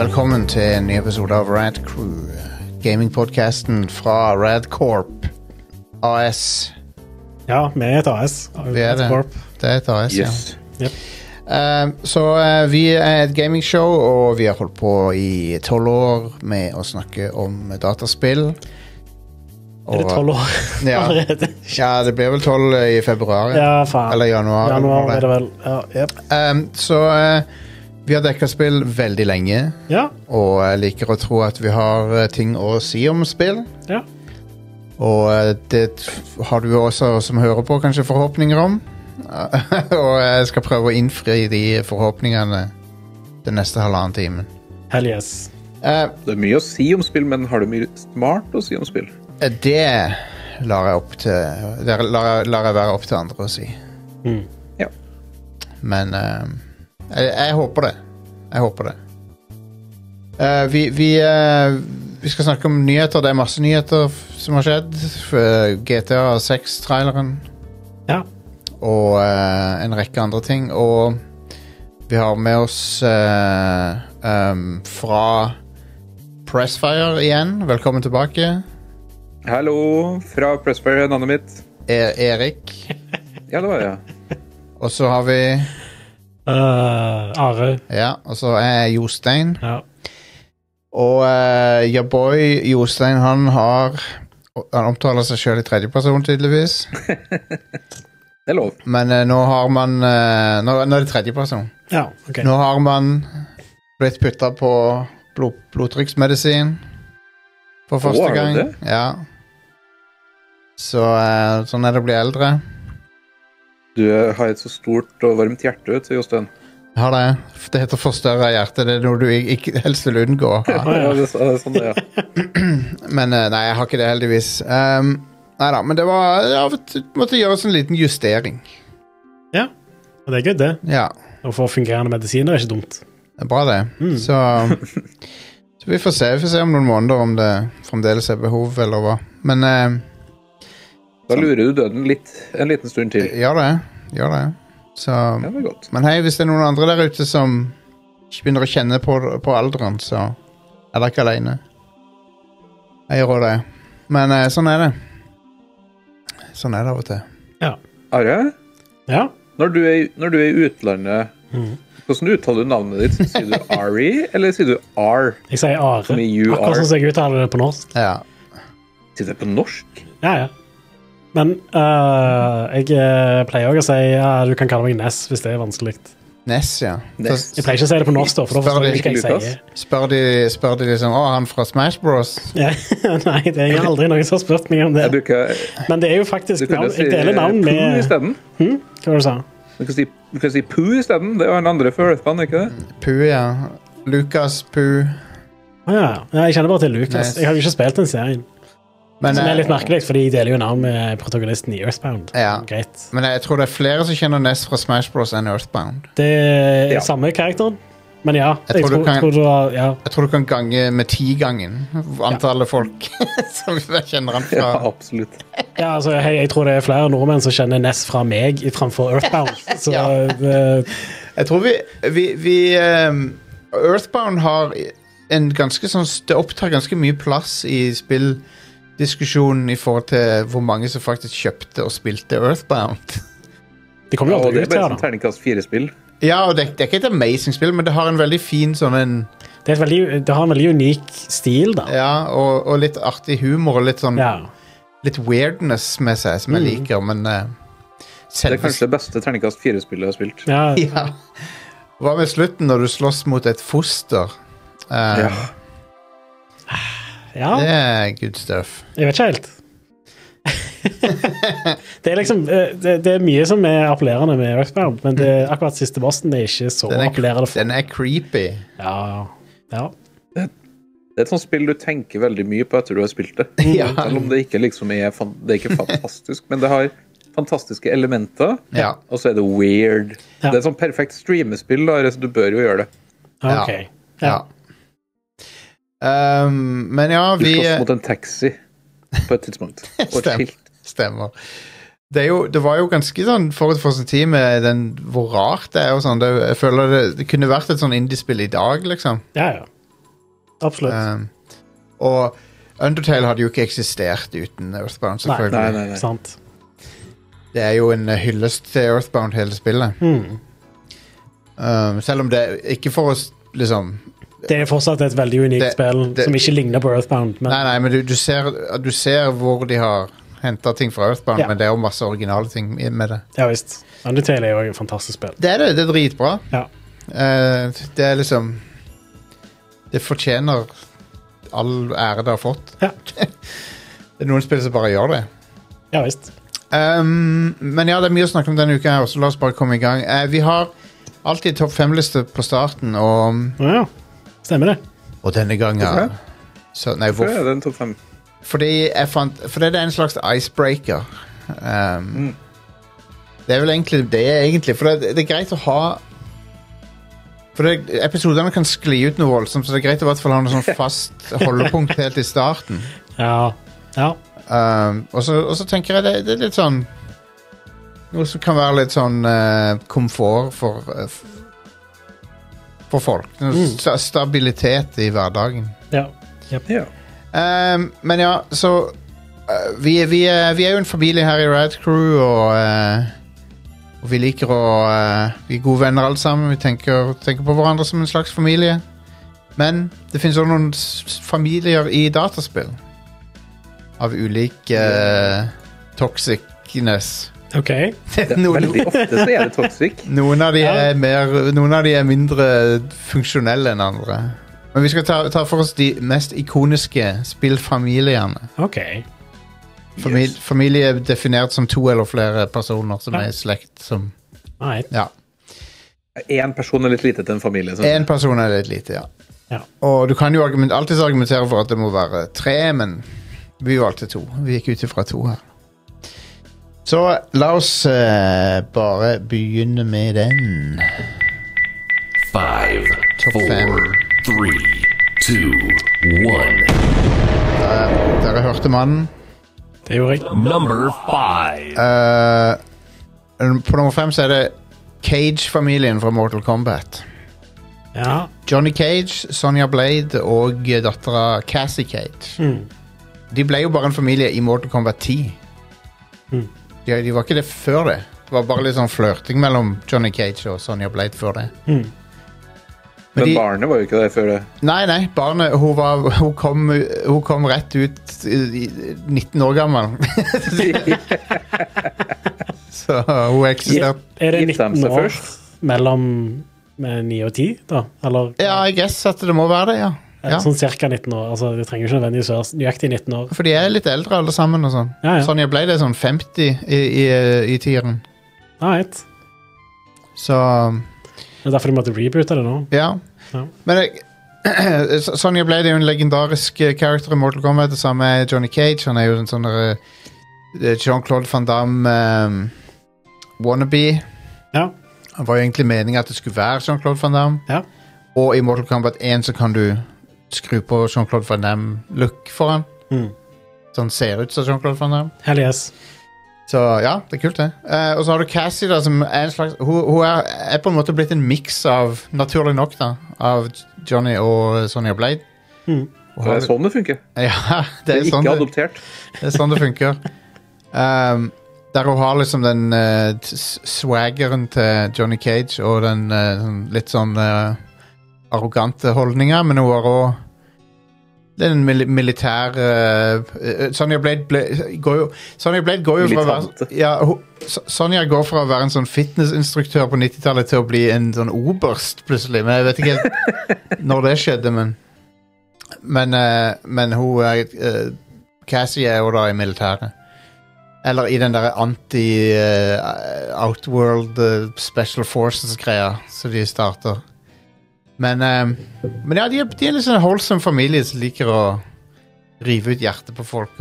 velkommen til en ny episode av Rad Crew, gamingpodcasten fra Rad Corp AS. Ja, vi er et AS. Vi er det. Det er et AS, yes. Ja. Yep. Så vi er et gamingshow, og vi har holdt på i 12 år med å snakke om dataspill. Er det 12 år Ja. allerede? Ja, det blir vel 12 i februar. Ja, faen. Eller januar. Januar er det vel. Ja, yep. Så vi har dekket spill veldig lenge, Ja, og jeg liker å tro at vi har ting å si om spill. ja. Og det har du også som hører på kanskje forhåpninger om. Og jeg skal prøve å innfri de forhåpningene den neste halvannen timen. Hell yes. Det er mye å si om spill, men har du mye smart å si om spill? Det lar jeg være opp til andre å si. Mm. Ja. Men jeg håper det. Jeg håper det. Vi skal snakke om nyheter. Det er masse nyheter som har skjedd. GTA 6-traileren. Ja. Og en rekke andre ting. Og vi har med oss fra Pressfire igjen. Velkommen tilbake. Hallo, fra Pressfire, navnet mitt. Erik. Ja, det var jeg. Og så har vi Are. Ja, og så er Jostein. Ja. Og your boy Jostein, han omtaler seg selv i tredje person tydeligvis. Det er lov. Men nå har man nå er det tredje person. Ja, ok. Nå har man blitt puttet på blodtrykksmedisin for første Har du gang. det? Ja. Så sånn er det å bli eldre. Du har et så stort og varmt hjerte, vet du, Jostein. Jeg har det. Det heter forstørret hjerte. Det er noe du ikke helst vil unngå. Ja, det er sånn det, ja. Men nei, jeg har ikke det heldigvis. Neida, men det var måtte gjøres en liten justering. Ja, og det er good det. Ja, Å få fungerende medisiner er ikke dumt. det er bra det. Mm. Så vi får se om noen måneder om det fremdeles er behov, eller hva. Men Da lurer du døden en liten stund til. gjør det. Så, Ja, det er godt. men hei, hvis det er noen andre der ute som begynner å kjenne på alderen, så er dere ikke alene. Jeg gjør det. Men sånn er det. Sånn er det av og til. Ja. Are, Ja. når du er i utlandet, hvordan uttaler du navnet ditt? Sier du Ari, eller sier du R? Jeg sier Are. Som i you Akkurat are. som jeg uttaler det på norsk. Ja. Sier du det på norsk? Ja, ja. Men jeg pleier også å si du kan kalle meg Ness hvis det er vanskelig. Ness, ja. Ness. Jeg pleier ikke å si det på norsk da, for da Spør forstår de jeg ikke hva jeg Lukas? sier. Spør de liksom, han fra Smash Bros? Ja. Nei, det er aldri noen som har spurt meg om det. Jeg bruker, Men det er jo faktisk du kan jo navn. si Jeg deler navn Pooh i med stedet. Hva var det du sa? Du kan si Pooh i stedet. Det var en andre for Earthbound, ikke det? Pooh, ja. Lucas Pooh. Ja, jeg kjenner bare til Lucas. Nice. Jeg har jo ikke spilt den serien. Men, Som er litt merkelig, fordi de deler jo navn med protagonisten i Earthbound. Ja. Greit. men jeg tror det er flere som kjenner Ness fra Smash Bros enn Earthbound. Det er Ja. samme karakteren. Men ja, Jeg tror du kan- tror du har, ja. Jeg tror du kan gange med 10 gangen antallet folk som kjenner han fra. Ja, absolutt. Ja, altså, jeg tror det er flere nordmenn som kjenner Ness fra meg framfor Earthbound. Så Ja. Jeg tror Earthbound har en ganske sånn det opptar ganske mye plass i spilldiskusjonen i forhold til hvor mange som faktisk kjøpte og spilte Earthbound. de kommer jo Og aldri det er ut bare her, sånn da. terningkast 4-spill. Ja, og det er ikke et amazing spill, men det har en veldig fin sånn en Det har en veldig unik stil, da. ja, og litt artig humor og litt sånn Ja. litt weirdness med seg som jeg liker, men Det er kanskje det beste terningkast 4-spillet jeg har spilt. Ja. ja. Hva med slutten når du slåss mot et foster? Ja. Ja. Det er good stuff. Jeg vet ikke helt. Det er liksom det er mye som er appellerende med Earthbound, men akkurat siste bossen er ikke så appellerende for. Den er creepy. Ja. Det er et sånt spill du tenker veldig mye på etter du har spilt det. Ja. Selv om det ikke liksom det er ikke fantastisk, men det har fantastiske elementer, Ja. og så er det weird. Ja. Det er et sånt perfekt streamespill, da, så du bør jo gjøre det. Ok. Ja. Men ja, Du vi slåss mot en taxi på et tidspunkt. Og et Stemmer. skilt. Stemmer. Det var jo ganske sånn forut for sin tid med hvor rart det er og sånn. Jeg føler det kunne vært et sånn indiespill i dag, liksom. Ja, ja. Absolutt. Og Undertale hadde jo ikke eksistert uten Earthbound, selvfølgelig. Nei. Sant. Det er jo en hyllest til Earthbound hele spillet. Selv om det ikke for oss liksom... Det er fortsatt et veldig unikt spill som ikke ligner på Earthbound. Men... Nei, men du ser hvor de har hentet ting fra Earthbound, men det er jo masse originale ting med det. Ja, visst. Undertale er jo et fantastisk spill. Det er dritbra. Ja. Det er liksom... Det fortjener all ære det har fått. Ja. Det er noen spill som bare gjør det. Ja, visst. Men ja, det er mye å snakke om denne uka her, så la oss bare komme i gang. Vi har alltid topp 5-liste på starten, og... Ja, stemmer det. Og denne gangen... Så, nei, hvorfor er det en topp 5? Fordi det er en slags icebreaker. Det er vel egentlig for det er greit å ha... For episoderne kan skli ut noe voldsomt, så det er greit å i hvert fall ha noe sånn fast holdepunkt helt i starten. Ja. Og så tenker jeg det er litt sånn... Noe som kan være litt sånn komfort for folk. Stabilitet i hverdagen. Ja. Men ja, så vi er jo en familie her i Rad Crew, og vi liker å vi er gode venner alle sammen. Vi tenker på hverandre som en slags familie. Men det finnes også noen familier i dataspill av ulik toxicness. Ok. Veldig ofte så er det toxic. Noen av de er mindre funksjonelle enn andre. Men vi skal ta for oss de mest ikoniske spillfamiliene. Ok. Familie er definert som 2 eller flere personer som er slekt som... Ja. En person er litt lite til en familie. En person er litt lite, ja. Og du kan jo alltid argumentere for at det må være 3, men vi valgte 2. Vi gikk ut ifra 2 her. Så la oss bare begynne med den. 5, Topp 5. 3, 2, 1. Dere hørte mannen. Det gjorde jeg. Number 5. På nummer 5 så er det Cage-familien fra Mortal Kombat. Ja. Johnny Cage, Sonya Blade og datteren Cassie Cage. De ble jo bare en familie i Mortal Kombat 10. De var ikke det før det. Det var bare litt sånn flørting mellom Johnny Cage og Sonya Blade før det. Men barnet var jo ikke det før det. Nei, barnet, hun kom rett ut 19 år gammel. Så hun eksisterte. Er det 19 år mellom 9 og 10 da? Eller? Ja, jeg guess at det må være det, ja. Sånn cirka 19 år, altså det trenger ikke nødvendigvis være nøyaktig 19 år. For de er litt eldre alle sammen og sånn. Sonya Blade er sånn 50 i tieren. Right. Så... Det er derfor de måtte reboote det nå. Ja. Men Sonya Blade er jo en legendarisk karakter i Mortal Kombat, det samme er Johnny Cage. Han er jo en sånn Jean-Claude Van Damme wannabe. Ja. Det var jo egentlig meningen at det skulle være Jean-Claude Van Damme. Ja. Og i Mortal Kombat 1 så kan du skru på Jean-Claude Van Damme look for han. Så han ser ut som Jean-Claude Van Damme. Hell yes. Så ja, det er kult det. Og så har du Cassie da, som er en slags... Hun er på en måte blitt en mix av, naturlig nok da, av Johnny og Sonya Blade. Det er sånn det funker. Ja, det er sånn ikke adoptert. Det er sånn det funker. Der hun har liksom den swaggeren til Johnny Cage og den litt sånn arrogante holdninger, men hun har også den militære Sonya Blade går jo fra å være Sonya går fra å være en sånn fitnessinstruktør på 90-tallet til å bli en sånn oberst plutselig, men jeg vet ikke når det skjedde, men hun Cassie er jo da i militæret, eller i den der Outworld Special Forces greia så de starter. Men ja, de er en litt sånn wholesome familie som liker å rive ut hjertet på folk.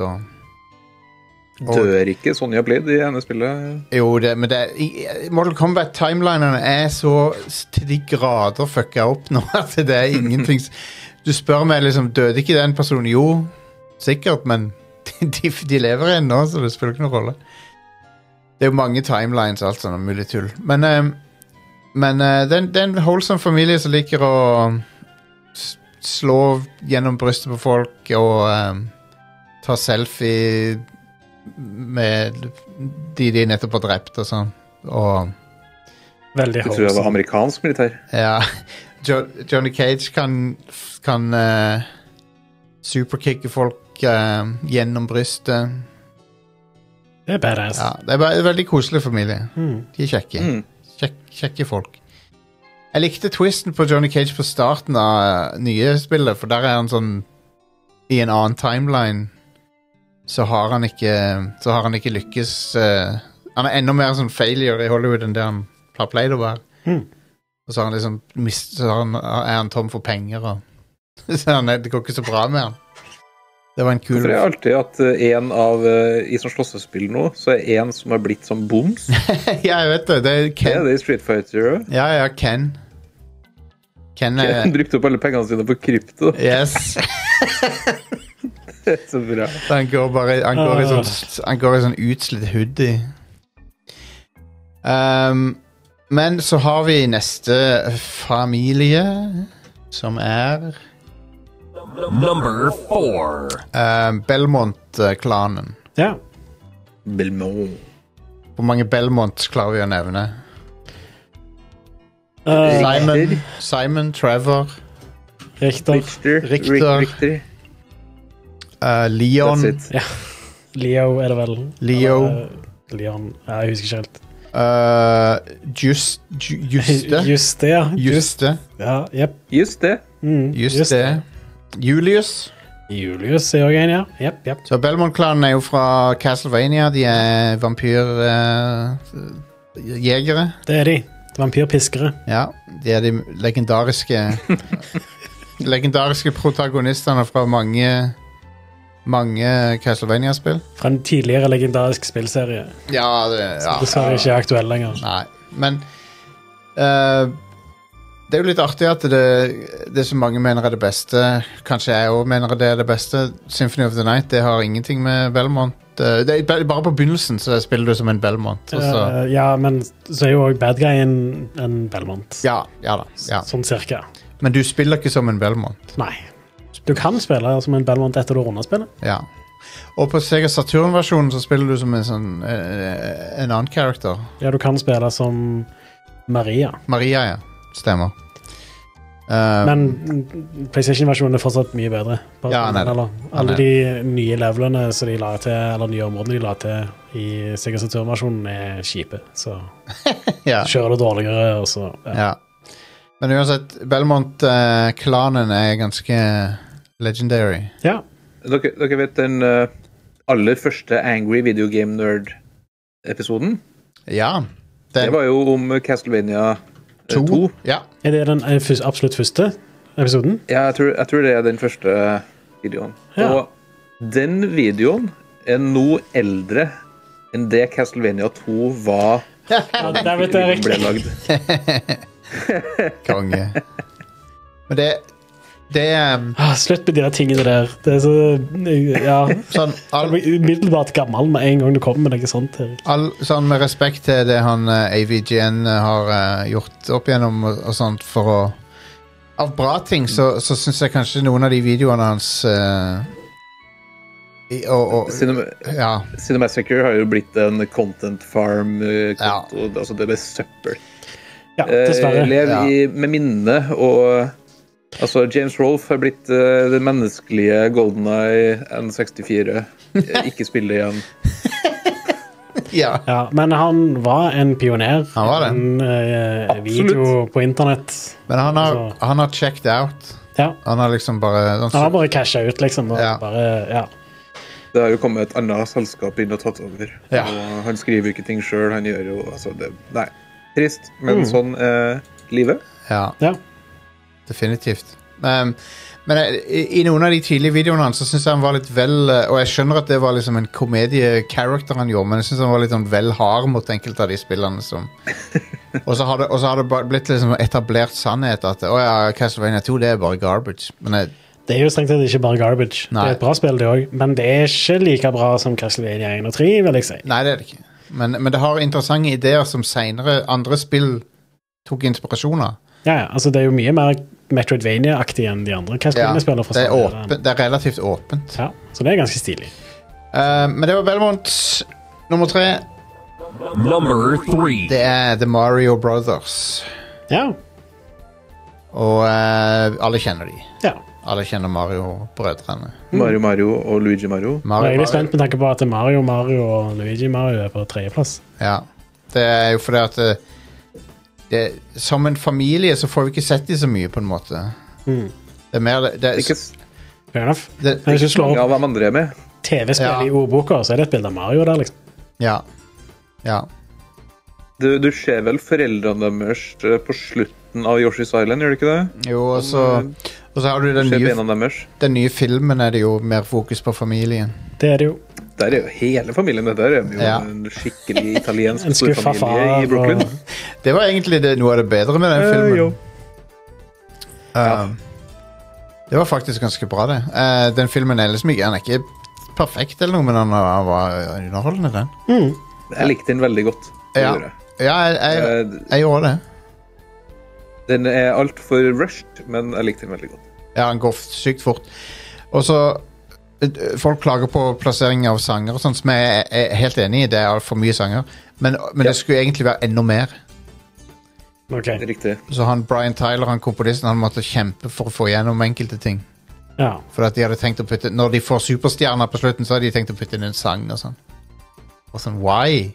Dør ikke Sonya Blade i ene spillet? Jo, men Mortal Kombat-timelinerne er så til de grader fucka opp nå at det er ingenting. Du spør meg liksom, døde ikke den personen? Jo, sikkert, men de lever ennå, så det spiller ikke noen rolle. Det er jo mange timelines og alt sånn, mulig tull. Men det er en wholesome familie som liker å slå gjennom brystet på folk og ta selfie med de nettopp har drept og sånn. Og Veldig Du tror det var amerikansk militær? ja, Johnny Cage kan superkicke folk gjennom brystet. Det er badass. Ja, det er bare en veldig koselig familie. De er kjekke. Kjekke folk. Jeg likte twisten på Johnny Cage på starten av nye spillet, for der er han sånn i en annen timeline så har han ikke lykkes han er enda mer sånn failure i Hollywood enn det han har pleid å være. Og så har han liksom er han tom for penger og så det går ikke så bra med han. Det var en kul... For det er alltid at en av i sånn slåssespill nå, så er en som har blitt som boms. Ja, jeg vet det. Det er Ken. Ja, det er i Street Fighter. Ja, Ken. Ken Han brukte opp alle pengene sine på krypto. Yes. Det er så bra. Han går i sånn utslitt hoodie. Men så har vi neste familie, som er... Number 4. Belmont-klanen. Ja. Belmont. Hvor mange Belmonts klarer vi å nevne? Simon, Trevor, Richter. Richter. Leon. That's it. Ja. Leo er det vel. Leo. Leon. Ja, jeg husker ikke helt. Juste. Juste, ja. Juste. Ja, jep. Just det. Just det. Julius. Julius er også en, ja. Jep. Så Belmont-klanen er jo fra Castlevania. De er vampyrjegere. Det er de. Vampyrpiskere. Ja, de er de legendariske protagonistene fra mange Castlevania-spill. Fra en tidligere legendarisk spillserie. Ja, Dessverre ikke aktuell lenger. Nei, men det er jo litt artig at det som mange mener er det beste, kanskje jeg også mener det er det beste. Symphony of the Night, det har ingenting med Belmont. Det er bare på begynnelsen så spiller du som en Belmont. Ja, men så er jo også bad guy en Belmont. Ja da. Ja. Sånn cirka. Men du spiller ikke som en Belmont. Nei. Du kan spille som en Belmont etter du runder spillet. Ja. Og på Sega Saturn-versjonen så spiller du som en annen karakter. Ja, du kan spille som Maria. Maria, ja. Stemmer. Men PlayStation-versjonen er fortsatt mye bedre. Alle de nye levelene som de la til, eller nye områdene de la til i Sega Saturn-versjonen er kjipe. Så kjører du dårligere, og så... Ja. Men uansett, Belmont-klanen er ganske legendary. Ja. Dere vet den aller første Angry Video Game Nerd-episoden? Ja. Det var jo om Castlevania 2. Ja. Er det den absolutt første episoden? Ja, jeg tror det er den første videoen. Ja. Og den videoen er nå eldre enn det Castlevania 2 var Ja, der vet jeg ble riktig. lagd. Konge. Men det slutt med de der tingene der. Det er så... Ja. Sånn, Jeg blir umiddelbart gammel med en gang du kommer med noe sånt. sånn med respekt til det han AVGN har gjort opp igjennom og sånt for å... Av bra ting, så synes jeg kanskje noen av de videoene hans... Cinemassacre har jo blitt en content farm-konto. Altså det ble søppel. Ja, dessverre. Lev med minne, og altså James Rolfe har blitt den menneskelige GoldenEye N64. Ikke spille igjen. Ja, men han var en pioner. Han var det. En video på internett. Men han har checked out. Ja. Han har liksom bare... Han har bare cashet ut, liksom. Det har jo kommet et annet selskap inn og tatt over. Ja. Og han skriver ikke ting selv, han gjør jo... Altså nei, trist, men sånn er livet. Ja. Definitivt. Men i noen av de tidlige videoene hans så synes jeg han var litt vel, og jeg skjønner at det var liksom en komedie-character han gjorde, men jeg synes han var litt sånn vel hard mot enkelte av de spillene som... og så har det blitt liksom etablert sannhet at Castlevania 2 det er bare garbage. Men det er jo strengt tatt ikke bare garbage. Nei. Det er et bra spill det også, men det er ikke like bra som Castlevania 1 og 3, vil jeg si. Nei, det er det ikke. Men det har interessante ideer som senere andre spill tok inspirasjon av. Ja, altså det er jo mye mer Metroidvania-aktig enn de andre Castlevania-spillene. Det er relativt åpent. Ja, så det er ganske stilig. Men det var Belmont. Nummer 3. Number 3. Det er The Mario Brothers. Ja. Og alle kjenner de. Ja. Alle kjenner Mario-brødrene. Mario og Luigi Mario. Jeg er litt spent med tanke på at Mario og Luigi Mario er på 3. plass. Ja. Det er jo fordi at som en familie så får vi ikke sett de så mye på en måte. Det er mer Ikke fair enough. mange av hvem andre er med. TV-spill i ordboka, så er det et bilde av Mario der, liksom. Ja. Du ser vel foreldrene deres på slutten av Yoshi's Island, gjør du ikke det? Jo, og så har du den nye filmen er det jo mer fokus på familien. Det er det jo. Der er jo hele familien. Det der er jo en skikkelig italiensk storfamilie i Brooklyn. Det var egentlig noe av det bedre med den filmen. Det var faktisk ganske bra, det. Den filmen er liksom ikke, han er ikke perfekt eller noe, men han var underholdende, den. Jeg likte den veldig godt. Jeg gjorde det. Den er alt for rushed, men jeg likte den veldig godt. Ja, den går sykt fort. Og så folk klager på plassering av sanger og sånt, som jeg er helt enig i. Det er alt for mye sanger. Men det skulle egentlig være enda mer. Okay. Riktig. Så Brian Tyler, komponisten, han måtte kjempe for å få gjennom enkelte ting. Ja. For at de hadde tenkt å putte, når de får superstjerner på slutten, så hadde de tenkt å putte inn en sang og sånn. Og sånn, why?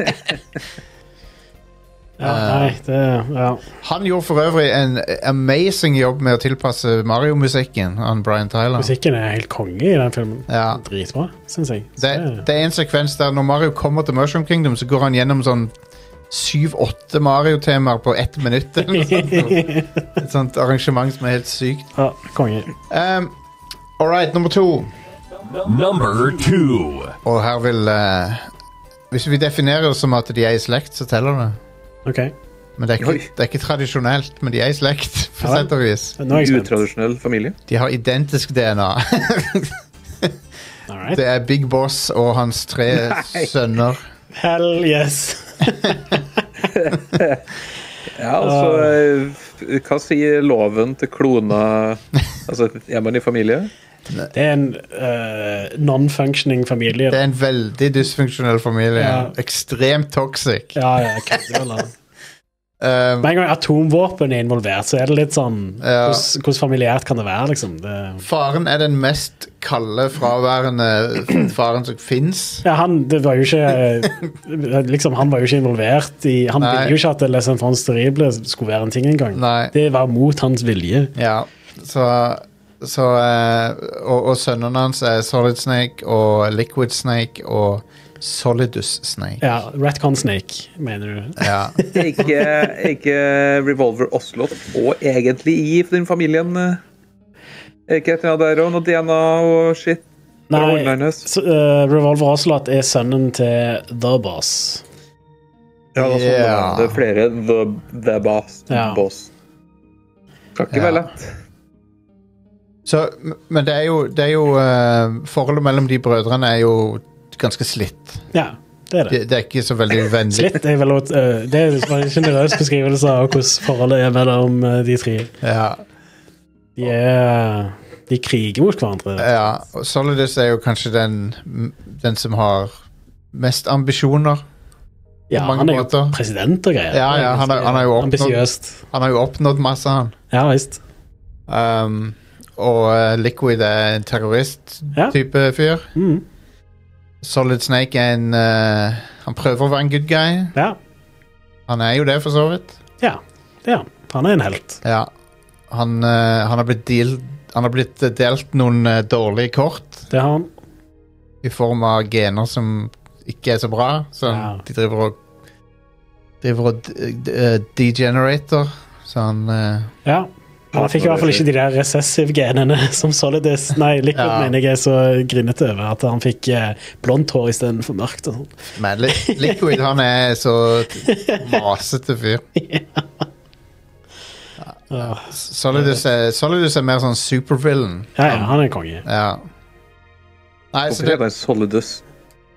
Han gjorde for øvrig en amazing jobb med å tilpasse Mario-musikken, Brian Tyler. Musikken er helt konge i den filmen. Ja. Dritbra, synes jeg. Det er en sekvens der når Mario kommer til Mushroom Kingdom, så går han gjennom sånn 7-8 Mario-temaer på 1 minutt. Et sånt arrangement som er helt sykt. Ja, konge. Alright, nummer 2. Number 2. Og her vil hvis vi definerer det som at de er i slekt, så teller det. Ok. Men det er ikke tradisjonelt, men de er i slekt, for sett og vis. Utradisjonell familie. De har identisk DNA. Det er Big Boss og hans 3 sønner. Hell yes. Ja, altså hva sier loven til kloner? Altså, er man i familie? Det er en non-functioning familie. Det er en veldig dysfunksjonell familie. Ja. Ekstremt toxic. Ja, med en gang atomvåpen er involvert, så er det litt sånn hvordan familiært kan det være, liksom? Faren er den mest kalde, fraværende faren som finnes. Ja, det var jo ikke liksom, han var jo ikke involvert i, han ville jo ikke at Les Enfants Terribles skulle være en ting engang. Det var mot hans vilje. Ja, og sønnene hans er Solid Snake og Liquid Snake og Solidus Snake. Ja, Retcon Snake, mener du? Ja. ikke Revolver Ocelot og egentlig i den familien? Ikke etter der og noe DNA og shit? Nei, Revolver Ocelot er sønnen til The Boss. Ja, det er flere The Boss. Kan ikke være lett. Så, men det er jo forholdet mellom de brødrene er jo ganske slitt. Ja, det er det. Det er ikke så veldig vennlig. Slitt er vel det er en generøs beskrivelse av hvordan forholdet er mellom de 3. Ja. De kriger mot hverandre. Ja, og Solidus er jo kanskje den som har mest ambisjoner. Ja, han er jo president og greier. Ja, han har jo oppnådd masse, han. Ja, visst. Og Liquid er en terrorist-type fyr. Solid Snake er han prøver å være en good guy. Ja. Han er jo det, for så vidt. Ja, det er han. Han er en helt. Ja. Han har blitt delt noen dårlige kort. Det har han. I form av gener som ikke er så bra. Så de driver og degenerator. Så han han fikk i hvert fall ikke de der recessive-genene som Solidus. Nei, Liquid mener jeg er så grinnete over at han fikk blondt hår i stedet for mørkt og sånn. Men Liquid, han er så masete fyr. Solidus er mer sånn supervillain. Ja, han er konge. Ja. Nei, hvorfor er det Solidus?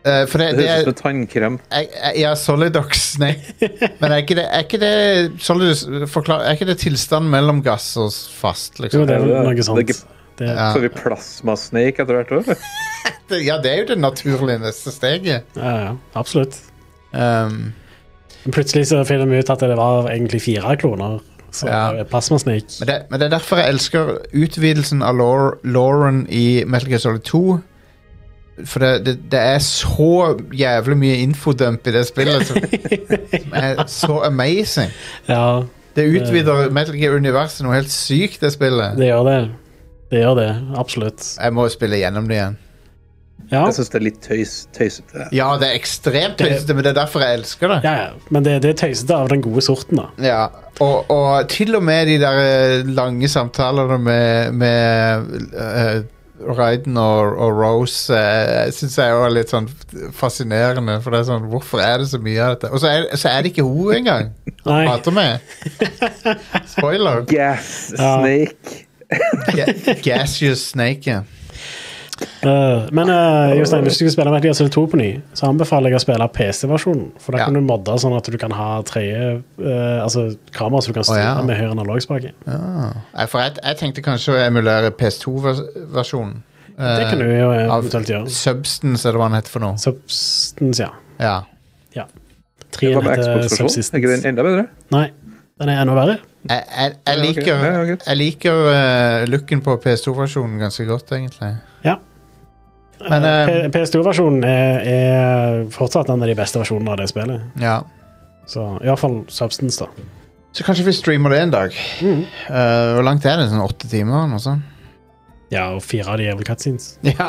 For det høres ut som tannkrem. Ja, Solidox, nei. Men er ikke det er ikke det tilstand mellom gass og fast, liksom? Jo, det er noe sånt. Så vi plasmasnake etter hvert også? Ja, det er jo det naturlige neste steget. Ja, absolutt. Plutselig så finner vi ut at det var egentlig 4 kloner. Så plasmasnake. Men det er derfor jeg elsker utvidelsen av Lauren i Metal Gear Solid 2. For det er så jævlig mye infodump i det spillet som er så amazing. Ja. Det utvider Metal Gear-universet noe helt sykt, det spillet. Det gjør det, absolutt. Jeg må spille gjennom det igjen. Ja. Jeg synes det er litt tøysete. Ja, det er ekstremt tøysete, men det er derfor jeg elsker det. Ja, men det er tøysete av den gode sorten da. Ja, og til og med de der lange samtalene med Raiden og Rose synes jeg er litt sånn fascinerende, for det er sånn, hvorfor er det så mye av dette? Og så er det ikke hun engang han prater med. Spoiler. Gas Snake. Gaseous Snake, ja. Men Jostein, hvis du skal spille Metal Gear Solid 2 på ny, så anbefaler jeg å spille PC-versjonen, for da kan du modde sånn at du kan ha kamera så du kan styre med høyre analogspake. For jeg tenkte kanskje å emulere PS2-versjonen. Det kan du jo eventuelt gjøre. Substance, er det hva den heter for noe? Substance, ja. 3 heter Subsistence. Er ikke den enda bedre? Nei, den er enda verre. Jeg liker looken på PS2-versjonen ganske godt, egentlig. Ja. Men PS2-versjonen er fortsatt en av de beste versjonene av det spillet. Ja. Så i hvert fall Substance, da. Så kanskje vi streamer det en dag. Hvor langt er det? Sånn 8 timer? Noe sånt? Ja, og 4 av de er vel cutscenes. Ja.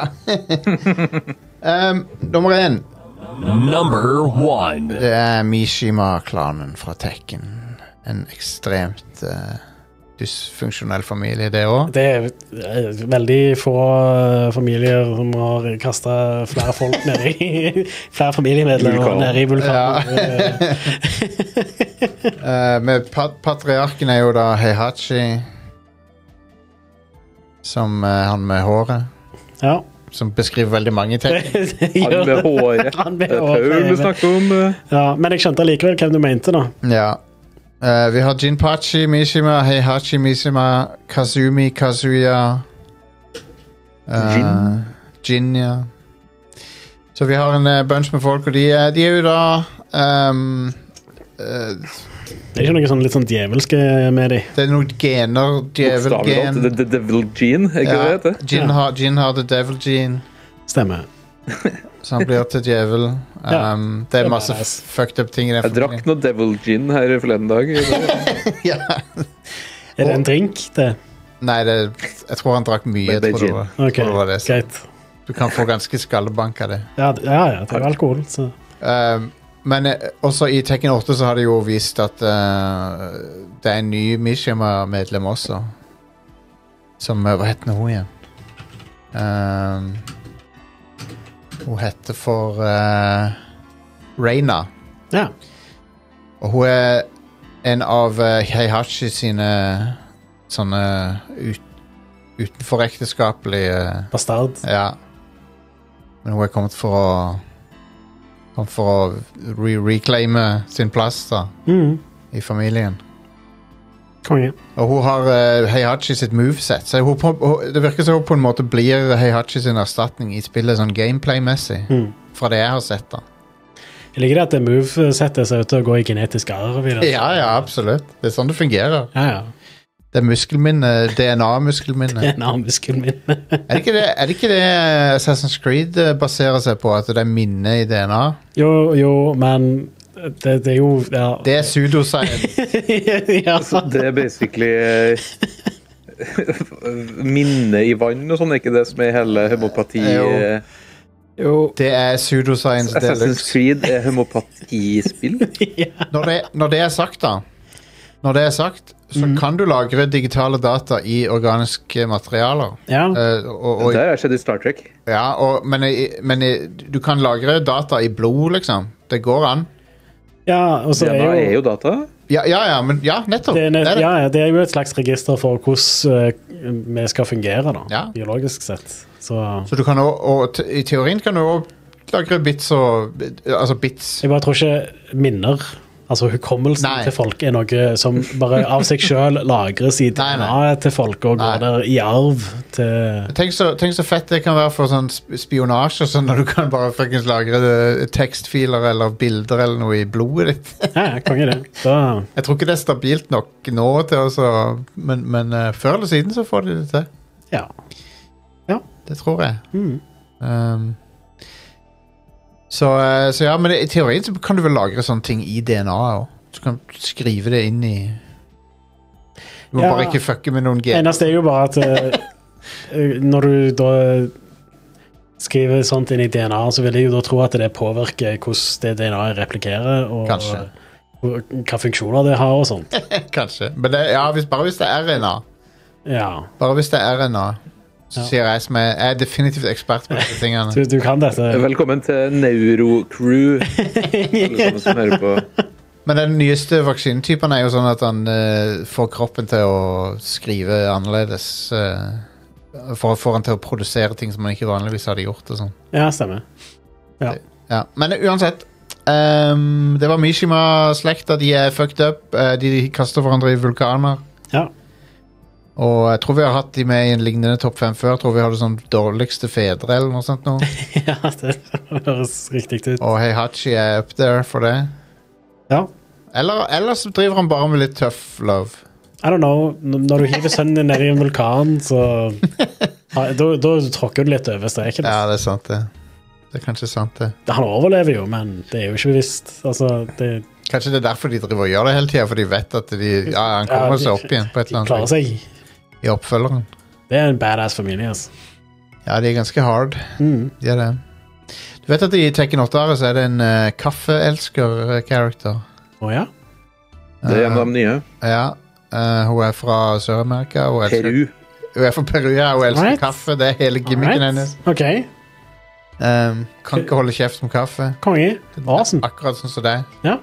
Nummer 1. Number 1. Det er Mishima-klanen fra Tekken. En ekstremt dysfunksjonell familie, det også. Det er veldig få familier som har kastet flere folk ned i flere familiemedlemmer ned i vulkanen. Med patriarken er jo da Heihachi, som han med håret. Ja. Som beskriver veldig mange ting. Han med håret. Det er Paul du snakker om. Ja, men jeg skjønte likevel hvem du mente da. Ja. Vi har Jinpachi Mishima, Heihachi Mishima, Kazumi Kazuya, Jin, ja. Så vi har en bunch med folk, og de er jo da det er ikke noe sånn litt sånn djevelske med de. Det er noen gener, djevelgen. The devil gene, ikke det heter? Jin har the devil gene. Stemmer. Så han blir til djevel. Det er masse fucked up ting i den. Jeg drakk noe devil gin her i forleden dag. Ja. Er det en drink, det? Nei, jeg tror han drakk mye. Jeg tror det var det. Greit. Du kan få ganske skallebank av det. Ja, det er alkohol. Så. Men også i Tekken 8 så har de jo vist at det er en ny Mishima-medlem også. Som, hva heter hun igjen? Hun heter for Reina. Ja. Og hun er en av Heihachi sine sånne utenforekteskapelige bastard. Ja. Men hun er kommet for å reclaime sin plass da i familien. Konge. Og hun har Heihachi sitt moveset, så det virker som hun på en måte blir Heihachi sin erstatning i spillet sånn gameplay-messig, fra det jeg har sett da. Jeg liker det at det movesettet ser ut til å gå i genetisk arv i det. Ja, absolutt. Det er sånn det fungerer. Ja. Det er muskelminne, DNA-muskelminne. DNA-muskelminne. Er det ikke det Assassin's Creed baserer seg på, at det er minne i DNA? Jo, men det er jo Det er pseudoscience. Ja. Det er basically minne i vann og sånn, ikke det som er hele homopati. Jo. Det er pseudoscience deluxe. Assassin's Creed er homopatispill. Ja. Når det er sagt da, så kan du lagre digitale data i organiske materialer. Ja. Det har skjedd i Star Trek. Ja, men du kan lagre data i blod, liksom. Det går an. Ja, og så er jo data. Men nettopp. Det er jo et slags register for hvordan vi skal fungere da, biologisk sett. Så du kan i teorien kan du også lagre bits og altså bits. Jeg bare tror ikke minner, altså hukommelsen til folk noe som bare av seg selv lagres i DNA til folk og går der i arv til... Tenk så fett det kan være for sånn spionasje, sånn når du kan bare faktisk lagre tekstfiler eller bilder eller noe i blodet ditt. Konge det. Jeg tror ikke det stabilt nok nå til også, men før eller siden så får de det til. Ja. Det tror jeg. Så ja, men i teorien så kan du vel lagre sånne ting i DNA også. Du kan skrive det inn i... Du må bare ikke fucke med noen gener. Eneste er jo bare at når du da skriver sånt inn i DNA, så vil jeg jo da tro at det påvirker hvordan det DNA replikerer, og hva funksjoner det har og sånt. Kanskje. Men bare hvis det er RNA. Ja. Bare hvis det er RNA. Så sier jeg som er definitivt ekspert på disse tingene. Du kan dette. Velkommen til Neurocrew. Alle som hører på. Men den nyeste vaksinetypen er jo sånn at han får kroppen til å skrive annerledes. For å få han til å produsere ting som han ikke vanligvis hadde gjort. Og sånn. Ja, stemmer. Ja. Men uansett, det var Mishima-slekta. De er fucked up. De kaster hverandre i vulkaner. Ja. Og jeg tror vi har hatt de med i en lignende topp 5 før. Jeg tror vi hadde sånn dårligste fedre eller noe sånt nå. Ja, det høres riktig ut. Og Heihachi er up there for det. Ja. Eller så driver han bare med litt tough love. I don't know. Når du hiver sønnen din ned i en vulkan, så... Da tråkker du litt over streken. Ja, det er sant det. Det er kanskje sant det. Han overlever jo, men det er jo ikke bevisst. Altså, kanskje det er derfor de driver og gjør det hele tiden, for de vet at han kommer seg opp igjen på et eller annet. De klarer seg. I oppfølgeren. Det er en badass familie, altså. Ja, de er ganske hard. De er det. Du vet at i Tekken 8 så er det en kaffeelsker-character. Ja? Det er en av de nye. Ja. Hun er fra Sør-Amerika. Peru. Hun er fra Peru, ja. Hun elsker kaffe. Det er hele gimmicken hennes. Ok. Kan ikke holde kjeft om kaffe. Konge. Awesome. Akkurat sånn som det. Ja.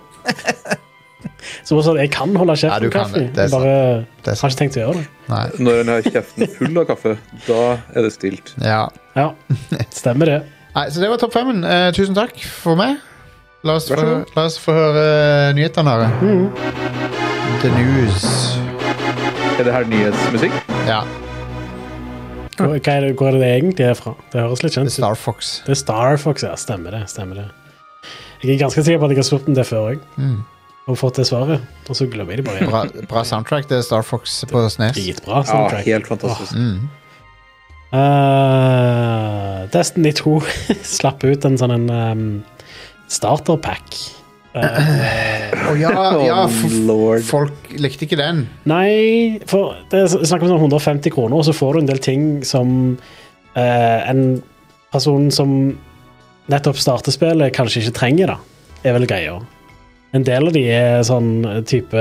Så jeg kan holde kjeft om kaffe. Jeg bare har ikke tenkt å gjøre det. Nei. Når en har kjeften full av kaffe, da er det stilt. Ja. Stemmer det. Nei, så det var topp 5. Tusen takk for meg. La oss få høre nyhetene her. The news. Er det her nyhetsmusikk? Ja. Hvor er det egentlig fra? Det høres litt kjent ut. Star Fox. Det er Star Fox, ja. Stemmer det. Jeg er ganske sikker på at jeg har spurt om det før også. Og fått det svaret, og så glemmer jeg det bare igjen. Bra soundtrack, det er Star Fox på SNES. Dritbra soundtrack. Ja, helt fantastisk. Destiny 2 slapp ut en sånn starter pack. Folk likte ikke den. Nei, for det er snakk om sånn 150 kroner, og så får du en del ting som en person som nettopp starter spillet kanskje ikke trenger da, er vel greier. En del av de er sånn type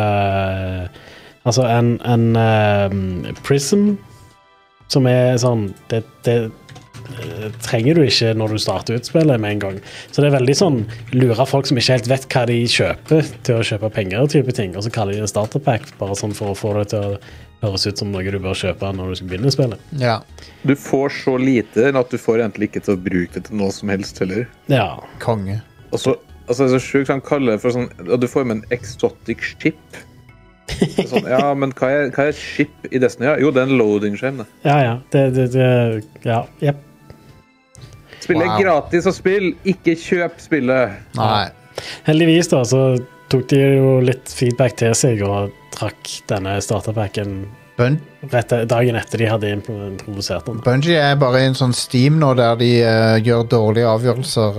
altså en prism som er sånn det trenger du ikke når du starter ut spillet med en gang. Så det er veldig sånn lurer folk som ikke helt vet hva de kjøper til å kjøpe penger og type ting, og så kaller de det starterpack bare sånn for å få det til å høres ut som noe du bør kjøpe når du skal begynne spillet. Ja. Du får så lite at du får egentlig ikke til å bruke det til noe som helst heller. Ja. Konge. Og så det er så sjukt, han kaller det for sånn, og du får med en exotic ship. Sånn, ja, men hva er et ship i Destiny? Jo, det er en loading-skjerm. Ja. Jep. Spillet er gratis å spille, ikke kjøp spillet. Nei. Heldigvis da, så tok de jo litt feedback til seg og trakk denne starterpacken dagen etter de hadde improvisert den. Bungie er bare i en sånn Steam nå, der de gjør dårlige avgjørelser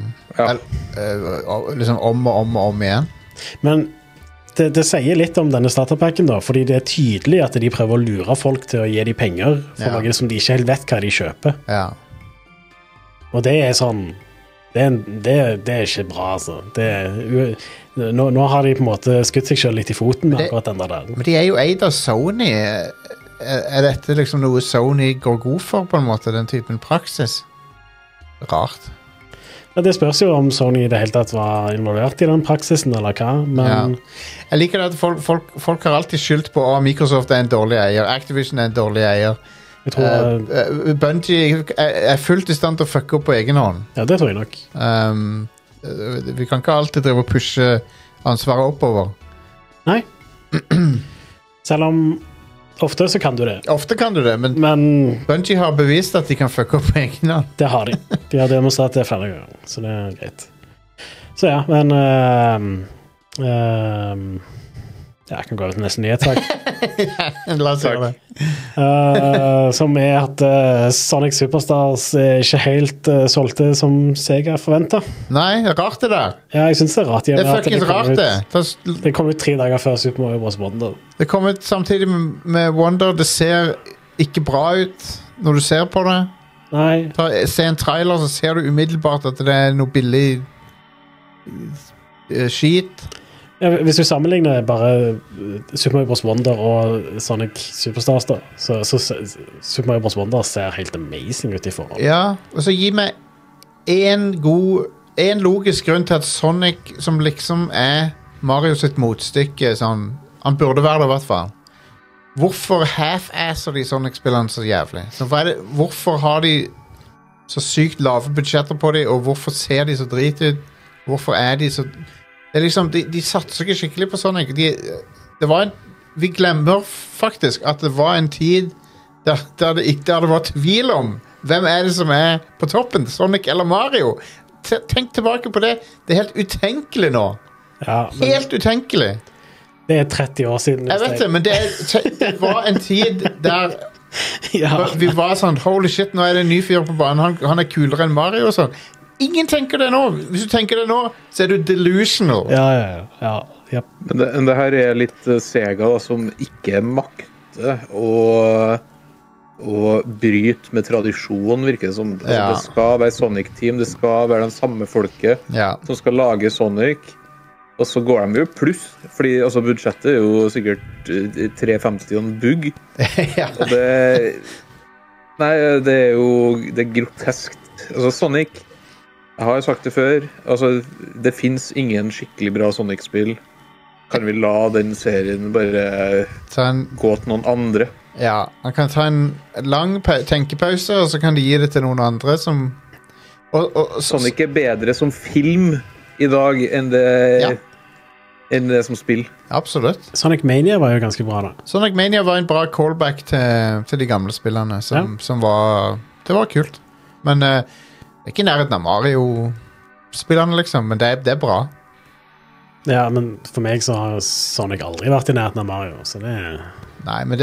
liksom om igjen. Men det sier litt om denne starterpacken da, fordi det er tydelig at de prøver å lure folk til å gi de penger for noe som de ikke helt vet hva de kjøper. Ja. Og det er sånn det er ikke bra, altså. Nå har de på en måte skutt seg selv litt i foten med akkurat den der. Men de er jo eid av Sony. Er dette liksom noe Sony går god for, på en måte, den typen praksis? Rart. Ja, det spørs jo om Sony i det hele tatt var involvert i den praksisen, eller hva, men... Ja. Jeg liker det at folk har alltid skyldt på at Microsoft er en dårlig eier, Activision er en dårlig eier. Jeg tror Bungie er fullt i stand til å fucke opp på egen hånd. Ja, det tror jeg nok. Vi kan ikke alltid drive og pushe ansvaret oppover. Nei. Selv om ofte så kan du det. Ofte kan du det, men Bungie har bevist at de kan fucke opp på egen hånd. Det har de. De har demonstrert det flere ganger, så det er greit. Så ja, men jeg kan gå over til neste nyhetssak. La oss gjøre det. Som er at Sonic Superstars er ikke helt solgte som Sega forventet. Nei, rart det der. Ja, jeg synes det er rart. Det er fucking rart det. Det kom ut 3 dager før Super Mario Bros. Wonder. Det kom ut samtidig med Wonder. Det ser ikke bra ut når du ser på det. Nei. Se en trailer, så ser du umiddelbart at det er noe billig skit. Ja, hvis du sammenligner bare Super Mario Bros. Wonder og Sonic Superstars da, så Super Mario Bros. Wonder ser helt amazing ut i forhold. Ja, og så gi meg en logisk grunn til at Sonic, som liksom er Mario sitt motstykke, sånn, han burde være det i hvert fall. Hvorfor half-asser de Sonic-spillene så jævlig? Så hvorfor har de så sykt lave budsjetter på de, og hvorfor ser de så drit ut? Hvorfor er de så... Det er liksom, de satser ikke skikkelig på Sonic. Vi glemmer faktisk at det var en tid der det var tvil om hvem er det som er på toppen, Sonic eller Mario. Tenk tilbake på det. Det er helt utenkelig nå. Ja, helt utenkelig. Det er 30 år siden. Jeg vet det, men det var en tid der vi var sånn, holy shit, nå er det en ny fyr på banen, han er kulere enn Mario og sånn. Ingen tenker det nå. Hvis du tenker det nå, så er du delusional. Ja. Men det her er litt Sega da, som ikke makter å bryte med tradisjon, virker det som. Altså, det skal være Sonic Team, det skal være den samme folket som skal lage Sonic. Og så går de jo pluss, fordi altså, budsjettet er jo sikkert 350 og en bugg. Og det er groteskt. Altså, Sonic... Jeg har sagt det før, altså, det finnes ingen skikkelig bra Sonic-spill. Kan vi la den serien bare gå til noen andre? Ja, man kan ta en lang tenkepause, og så kan de gi det til noen andre som... Sonic er bedre som film i dag enn det som spill. Absolutt. Sonic Mania var jo ganske bra da. Sonic Mania var en bra callback til de gamle spillene, som var... Det var kult. Men... Det er ikke nærheten av Mario-spillerne, liksom, men det er bra. Ja, men for meg så har Sonic aldri vært i nærheten av Mario, så det er... Nei, men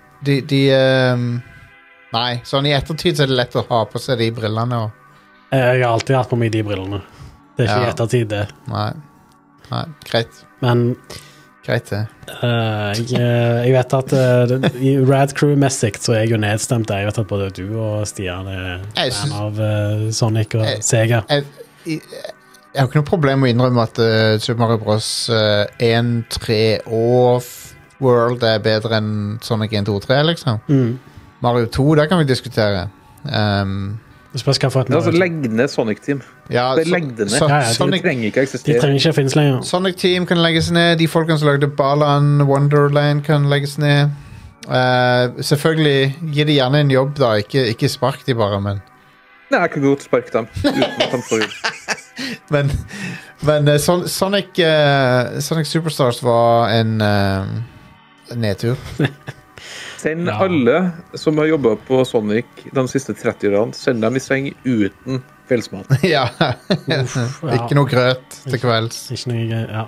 Nei, sånn i ettertid så er det lett å ha på seg de brillene. Jeg har alltid hatt på meg de brillene. Det er ikke i ettertid, det. Nei, greit. Men... Greit det. Jeg vet at i Rad Crew-messigt så er jeg jo nedstemt. Jeg vet at både du og Stian er fan av Sonic og Sega. Jeg har ikke noe problem med å innrømme at Super Mario Bros. 1, 3 og World er bedre enn Sonic 1, 2, 3, liksom. Mario 2, der kan vi diskutere. Legg ned Sonic Team. Legg det ned. Sonic trenger ikke eksistere. De trenger ikke å finnes lenger. Sonic Team kan legges ned. De folkene som lagde Balan Wonderland kan legges ned. Selvfølgelig gir de gjerne en jobb da. Ikke spark de bare, men... Nei, jeg kan godt sparke dem. Uten at de får jobb. Men Sonic Superstars var en nedtur. Send alle som har jobbet på Sonic de siste 30 årene, send dem i seng uten kveldsmat. Ikke noe grøt til kvelds. Ikke noe,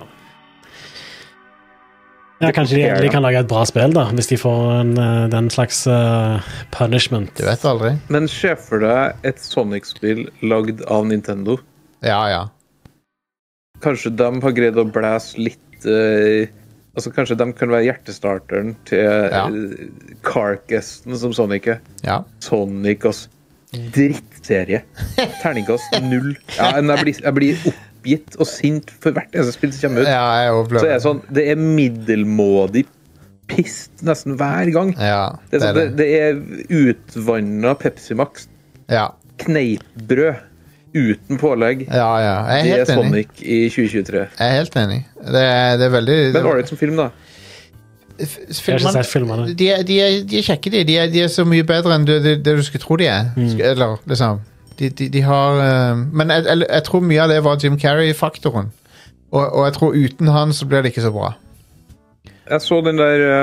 kanskje de kan lage et bra spill da, hvis de får den slags punishment. Du vet aldri. Men se for deg et Sonic-spill lagd av Nintendo. Ja. Kanskje de har greid å blæse litt... Altså, kanskje de kan være hjertestarteren til Carcassen som Sonic er. Ja. Sonic, altså. Drittserie. Terningkast 0. Ja, jeg blir oppgitt og sint for hvert eneste spill som kommer ut. Ja, så er det sånn, det er middelmådig pist nesten hver gang. Ja, det er utvannet Pepsi Max. Ja. Kneippbrød. Uten pålegg. Ja. Jeg er helt Sonic i 2023. Jeg er helt enig. Det er veldig... Men var det som film da? ikke sett filmene. De er kjekke, de er så mye bedre enn det du skulle tro de er. Eller, liksom. De har men jeg tror mye av det var Jim Carrey-faktoren. Og jeg tror uten han så blir det ikke så bra. Jeg så den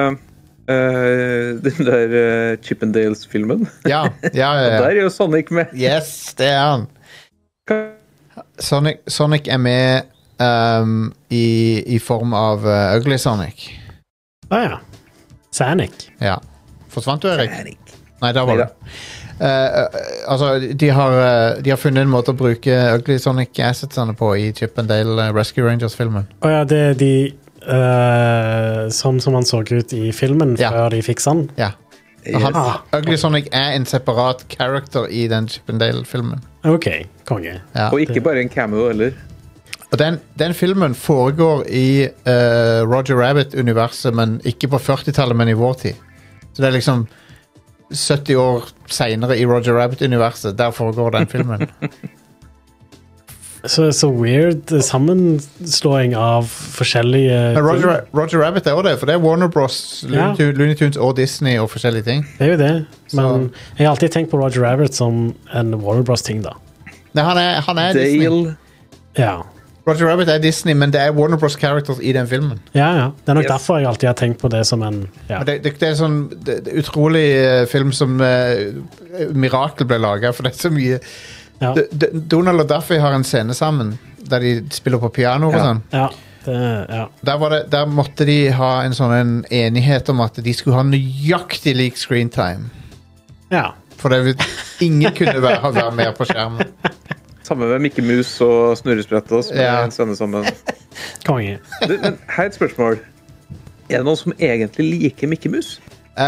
der Chippendales-filmen. Ja. Og der er jo Sonic med. Yes, det er han. Sonic er med i form av Ugly Sonic. Ja. Sonic. Ja. Forsvant du, Erik? Sonic. Nei, der var det. Altså, de har funnet en måte å bruke Ugly Sonic assetsene på i Chippendale Rescue Rangers-filmen. Ja, det er de som han så ut i filmen før de fikk den. Ja. Ugly Sonic er en separat character i den Chippendale-filmen. Ok, konge. Ja. Og ikke bare en cameo, eller? Og den filmen foregår i Roger Rabbit-universet, men ikke på 40-tallet, men i vår tid. Så det er liksom 70 år senere i Roger Rabbit-universet. Der foregår den filmen. Så weird sammenslåing av forskjellige Roger Rabbit er også det, for det er Warner Bros, Looney Tunes og Disney og forskjellige ting. Det er jo det, men jeg har alltid tenkt på Roger Rabbit som en Warner Bros-ting da. Nei, han er Disney. Ja. Roger Rabbit er Disney, men det er Warner Bros characters i den filmen. Ja. Det er nok derfor jeg alltid har tenkt på det som en... Ja. Det er sånn utrolig film som Mirakel ble laget, for det er så mye... Ja. Donald og Daffy har en scene sammen der de spiller på piano og sånn. Der måtte de ha en sånn enighet om at de skulle ha nøyaktig lik screentime. Ja. For ingen kunne være mer på skjermen. Samme med Mickey Mouse og Snurrespretter som er en scene sammen. Konge. Men her er et spørsmål. Er det noen som egentlig liker Mickey Mouse?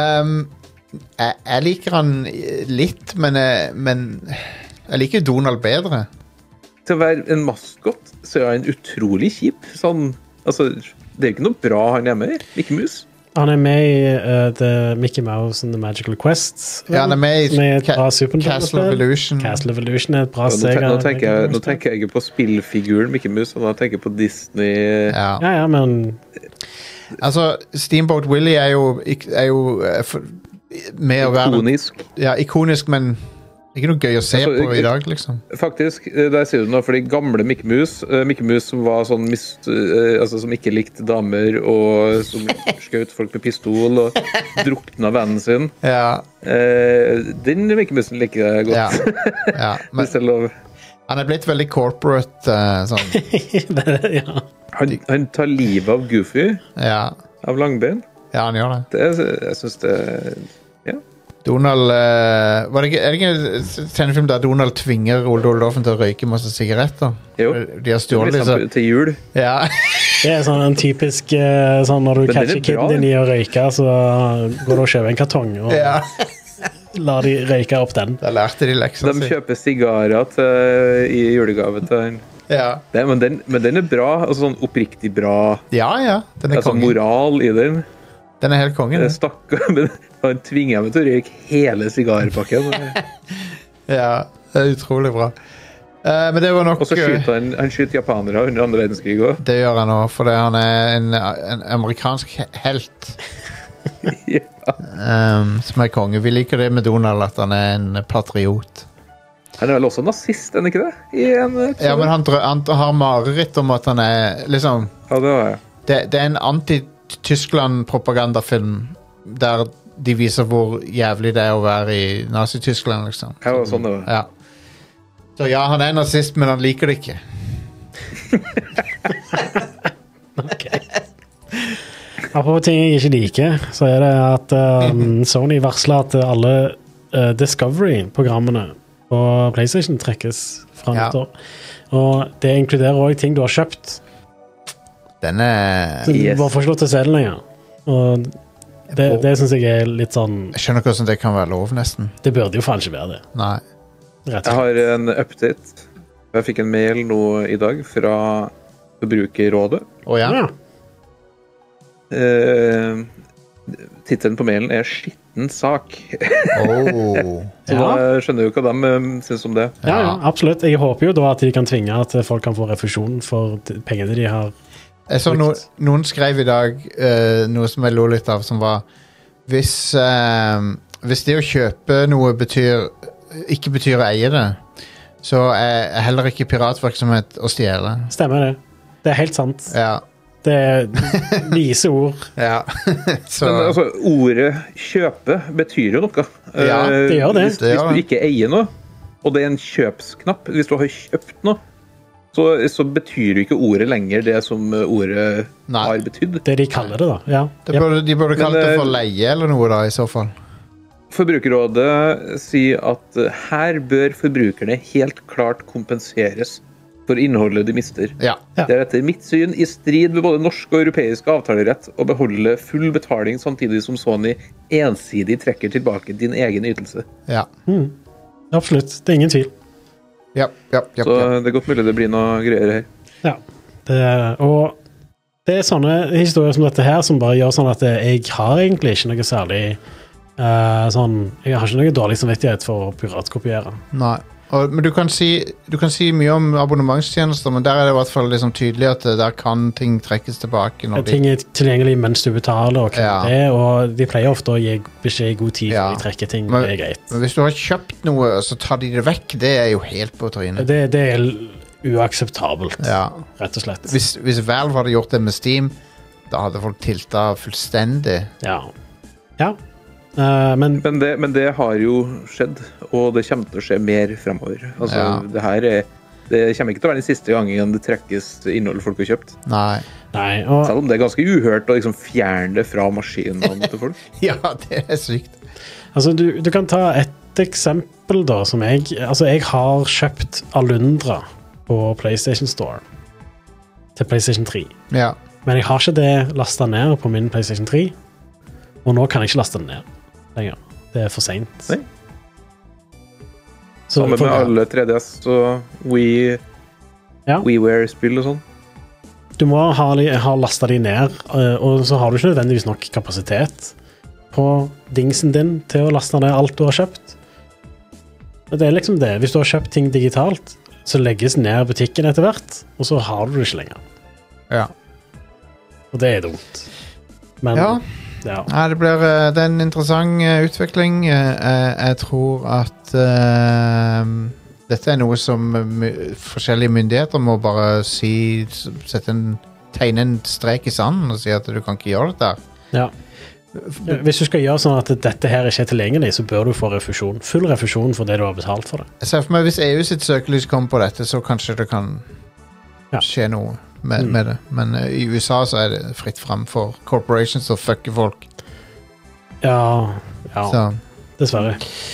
Jeg liker han litt, men jeg liker Donald bedre. Til å være en maskott, så er han utrolig kjip. Sånn, altså, det er ikke noe bra han er med i, Mickey Mouse. Han er med i The Mickey Mouse and the Magical Quest. Ja, han er med i Castle of Illusion. Castle of Illusion er et bra steg. Nå tenker jeg ikke på spillfiguren Mickey Mouse, og nå tenker jeg på Disney. Ja, men... Altså, Steamboat Willie er jo med å være... Ikonisk. Ja, ikonisk, men... Ikke noe gøy å se på i dag, liksom. Faktisk, der sier du noe, for de gamle Mickey Mouse som var sånn som ikke likte damer, og som skjøt folk med pistol, og drukna vennen sin. Ja. Den Mickey Mouse liker jeg godt. Ja. Men, han er blitt veldig corporate, sånn. Han tar livet av Goofy, av Langbein. Ja, han gjør det. Jeg synes det... Donald er det ikke en tegnefilm der Donald tvinger Ole Oldoffen til å røyke masse sigaretter? Jo, de har stjålet til jul. Ja. Det er sånn en typisk sånn når du catcher kiden din i å røyke, så går du og kjøper en kartong og lar de røyke opp den. Da lærte de lekser. De kjøper sigarer i julegave til den. Ja. Men den er bra, altså sånn oppriktig bra. Ja, den er altså kongen. Moral i den. Den er helt kongen. Stakkar, men han tvinger meg til å røyke hele sigarpakken. Ja, det er utrolig bra. Men det var nok... Og så skyter han skyter japanere under andre verdenskrig også. Det gjør han også, for han er en amerikansk helt. Som er konge. Vi liker det med Donald, at han er en patriot. Han er vel også nazist, er han ikke det? Ja, men han har mareritt om at han er liksom... Ja, det var jeg. Det er en anti-Tyskland-propagandafilm der de viser hvor jævlig det er å være i Nazi-Tyskland, liksom. Ja, sånn det var. Ja. Så ja, han er nazist, men han liker det ikke. Ok. Apropos ting jeg ikke liker, så er det at Sony varsler at alle Discovery-programmene på PlayStation trekkes fra nyttår. Og det inkluderer også ting du har kjøpt. Den er... Så du bare får ikke lov til å se den lenger. Og det synes jeg er litt sånn... Jeg skjønner ikke hvordan det kan være lov, nesten. Det burde jo faen ikke være det. Nei. Jeg har en update. Jeg fikk en mail nå i dag fra Forbrukerrådet. Ja. Tittelen på mailen er «Skitten sak». Så da skjønner jo hva de synes om det. Ja, absolutt. Jeg håper jo da at de kan tvinge at folk kan få refusjon for pengene de har Jeg så noen skrev I dag noe som jeg lo litt av, som var hvis det å kjøpe noe ikke betyr å eie det, så heller ikke piratvirksomhet å stjele. Stemmer det. Det helt sant. Ja. Det vise ord. Ja. Men altså, ordet kjøpe betyr jo noe. Ja, det gjør det. Hvis du ikke eier noe, og det en kjøpsknapp, hvis du har kjøpt noe, så betyr jo ikke ordet lenger det som ordet har betydd. Det de kaller det da, ja. De burde kalle det for leie eller noe da, I så fall. Forbrukerrådet sier at her bør forbrukerne helt klart kompenseres for innholdet de mister. Ja. Det etter mitt syn I strid med både norsk og europeisk avtalerett å beholde full betaling samtidig som Sony ensidig trekker tilbake din egen ytelse. Ja. Absolutt, det ingen tvil. Ja. Så det godt mulig det blir noe greier her. Ja, og det sånne historier som dette her som bare gjør sånn at jeg har egentlig ikke noe særlig jeg har ikke noe dårlig samvittighet for å piratkopiere. Nei. Men du kan si mye om abonnementstjenester, men der det I hvert fall liksom tydelig at der kan ting trekkes tilbake. Ting tilgjengelig mens du betaler, og de pleier ofte å gi beskjed I god tid for de trekker ting, det greit. Men hvis du har kjøpt noe, så tar de det vekk, det jo helt på trynet. Det uakseptabelt, rett og slett. Hvis Valve hadde gjort det med Steam, da hadde folk tiltet fullstendig. Ja. Men det har jo skjedd, og det kommer til å skje mer fremover. Altså, det kommer ikke til å være den siste gangen det trekkes innhold folk har kjøpt. Nei, selv om det ganske uhørt å liksom fjerne det fra maskinene til folk. Ja, det sykt. Altså, du kan ta et eksempel da, som jeg har kjøpt Alundra på PlayStation Store til PlayStation 3. Ja. Men jeg har ikke det lastet ned på min PlayStation 3, og nå kan jeg ikke laste den ned. Det for sent. Nei. Sammen med alle 3DS og WiiWare-spill og sånn. Du må ha lastet de ned, og så har du ikke nødvendigvis nok kapasitet på dingsen din til å laste ned alt du har kjøpt. Det liksom det. Hvis du har kjøpt ting digitalt, så legges ned butikken etter hvert, og så har du det ikke lenger. Ja. Og det dumt. Men Ja, det er en interessant utvikling. Jeg tror at dette noe som forskjellige myndigheter må bare tegne en strek I sanden og si at du kan ikke gjøre dette. Ja. Hvis du skal gjøre sånn at dette her ikke tilgjengelig, så bør du få refusjon. Full refusjon for det du har betalt for det. Jeg ser for meg hvis EU sitt søkelys kommer på dette, så kanskje det kan skje noe. Med det. Men I USA så det fritt frem for corporations å fucke folk. Ja. Så. Dessverre.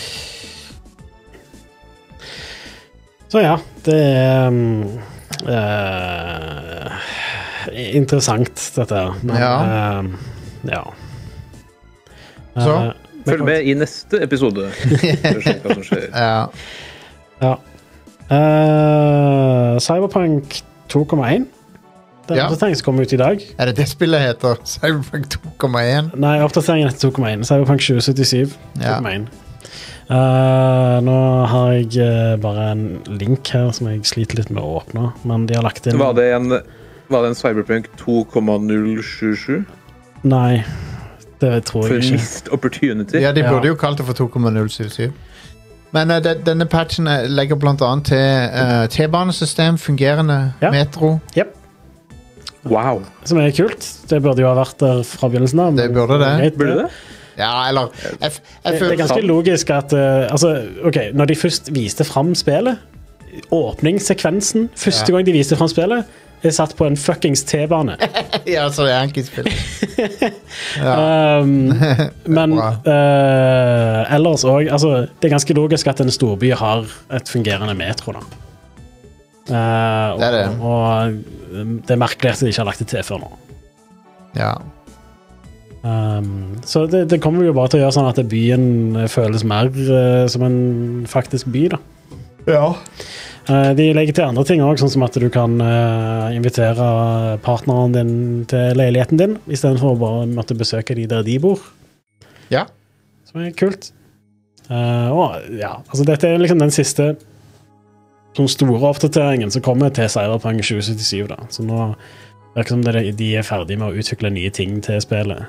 Så ja, det interessant dette. Men, Så, følg med I neste episode for å se hva som skjer. Cyberpunk 2,1 Det oppdateringen som kom ut I dag. Det spillet heter Cyberpunk 2,1? Nei, oppdateringen heter 2,1. Cyberpunk 2077 2,1. Nå har jeg bare en link her som jeg sliter litt med å åpne, men de har lagt inn... Var det en Cyberpunk 2,077? Nei, det tror jeg ikke. For missed opportunity? Ja, de burde jo kalt det for 2,077. Men denne patchen legger blant annet til T-banesystem, fungerende metro. Yep. Wow. Som kult. Det burde jo ha vært der fra begynnelsen av. Det burde det. Burde det? Ja, eller... Det ganske logisk at... når de først viste frem spillet, åpningssekvensen, første gang de viste frem spillet, satt på en fuckings T-bane. Ja, så det ikke spill. Men ellers også, det ganske logisk at en storby har et fungerende metro da. Det. Og det merkelig at de ikke har lagt det til før nå. Ja. Så det kommer jo bare til å gjøre sånn at byen føles mer som en faktisk by da. Ja. De legger til andre ting også, sånn som at du kan invitere partneren din til leiligheten din, I stedet for å bare måtte besøke de der de bor. Ja. Som kult. Altså dette liksom den siste sånn store oppdateringen som kommer til Cyberpunk 2077 da. Så nå virker som de ferdige med å utvikle nye ting til spillet.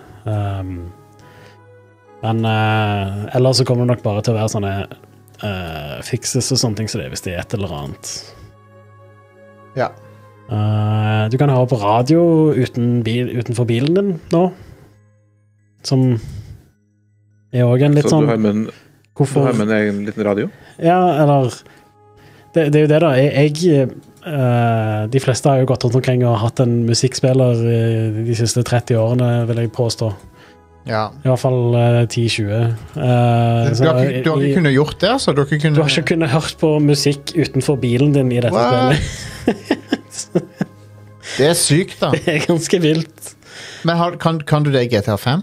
Men ellers så kommer det nok bare til å være sånne fixes og sånne ting, så det hvis det et eller annet. Ja. Du kan høre på radio utenfor bilen din nå, som også en litt så sånn... Så du har med en liten radio? Ja, eller... Det er jo det da, de fleste har jo gått rundt omkring og hatt en musikkspiller de siste 30 årene, vil jeg påstå. Ja. I hvert fall 10-20. Du har ikke kunnet gjort det, altså? Du har ikke kunnet hørt på musikk utenfor bilen din i dette spillet. Det er sykt, da. Det er ganske vilt. Men kan du det i GTA 5?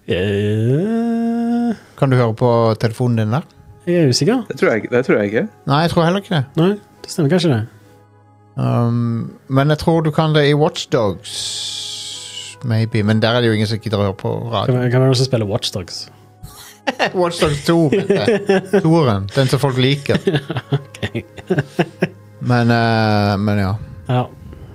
Kan du høre på telefonen din der? Jeg er usikker. Det tror jeg ikke. Nei, jeg tror heller ikke det. Nei, det stemmer kanskje det. Men jeg tror du kan det i Watch Dogs. Maybe, men der er det jo ingen som gidder å høre på radio. Kan man også spille Watch Dogs? Watch Dogs 2, Toren. Den som folk liker. Ok. Men ja. Ja.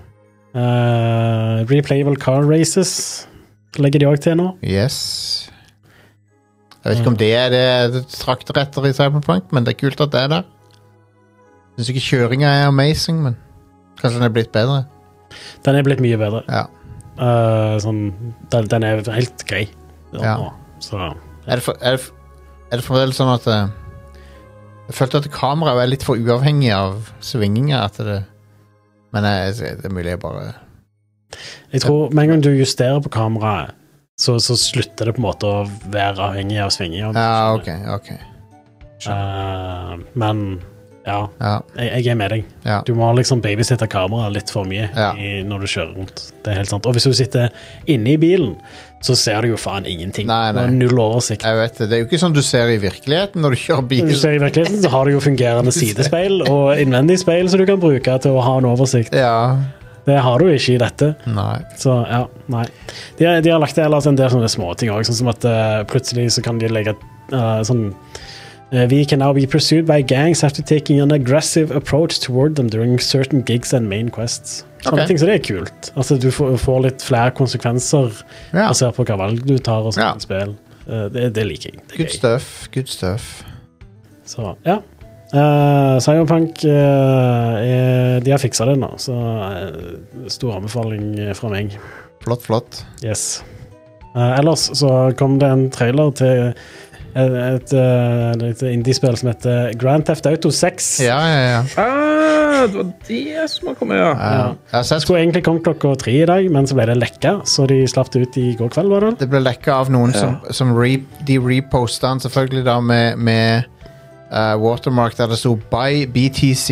Replayable car races legger de også til nå. Yes. Jeg vet ikke om det er det trakter etter i Cyberpunk, men det er kult at det er der. Jeg synes ikke kjøringen er amazing, men kanskje den er blitt bedre. Den er blitt mye bedre. Ja. Den er helt grei. Ja. Så. Er det for sånn at jeg følte at kameraet er litt for uavhengig av svinginger men det er mulig jeg bare jeg tror med en gang du justerer på kameraet så slutter det på en måte å være avhengig av svinginger. Ja, ok. Men ja. Jeg er med deg. Ja. Du må liksom babysitte kameraet litt for mye når du kjører rundt. Det er helt sant. Og hvis du sitter inne i bilen, så ser du jo faen ingenting. Nei. Du har null oversikt. Jeg vet det. Det er jo ikke sånn du ser i virkeligheten når du kjører bil. Når du ser i virkeligheten, så har du jo fungerende sidespeil og innvendig speil som du kan bruke til å ha en oversikt. Ja. Det har du ikke i dette. Nei. Så, ja, nei. De har lagt det en del sånne små ting også, sånn som at plutselig så kan de legge sånn we can now be pursued by gangs after taking an aggressive approach toward them during certain gigs and main quests. Sånne ting, så det er kult. Altså, du får litt flere konsekvenser basert på hva valg du tar og sånt spill. Det liker jeg. Good stuff. Så, ja. Cyberpunk de har fikset det nå, så stor anbefaling fra meg. Flott. Yes. Ellers så kom det en trailer til et indie-spill som heter Grand Theft Auto 6. Ja. Det var det som har kommet, Det skulle egentlig komme 3:00 i dag, men så ble det lekka, så de slapp det ut i går kveld, var det? Det ble lekka av noen som de repostet den selvfølgelig da med watermark der det stod Buy BTC.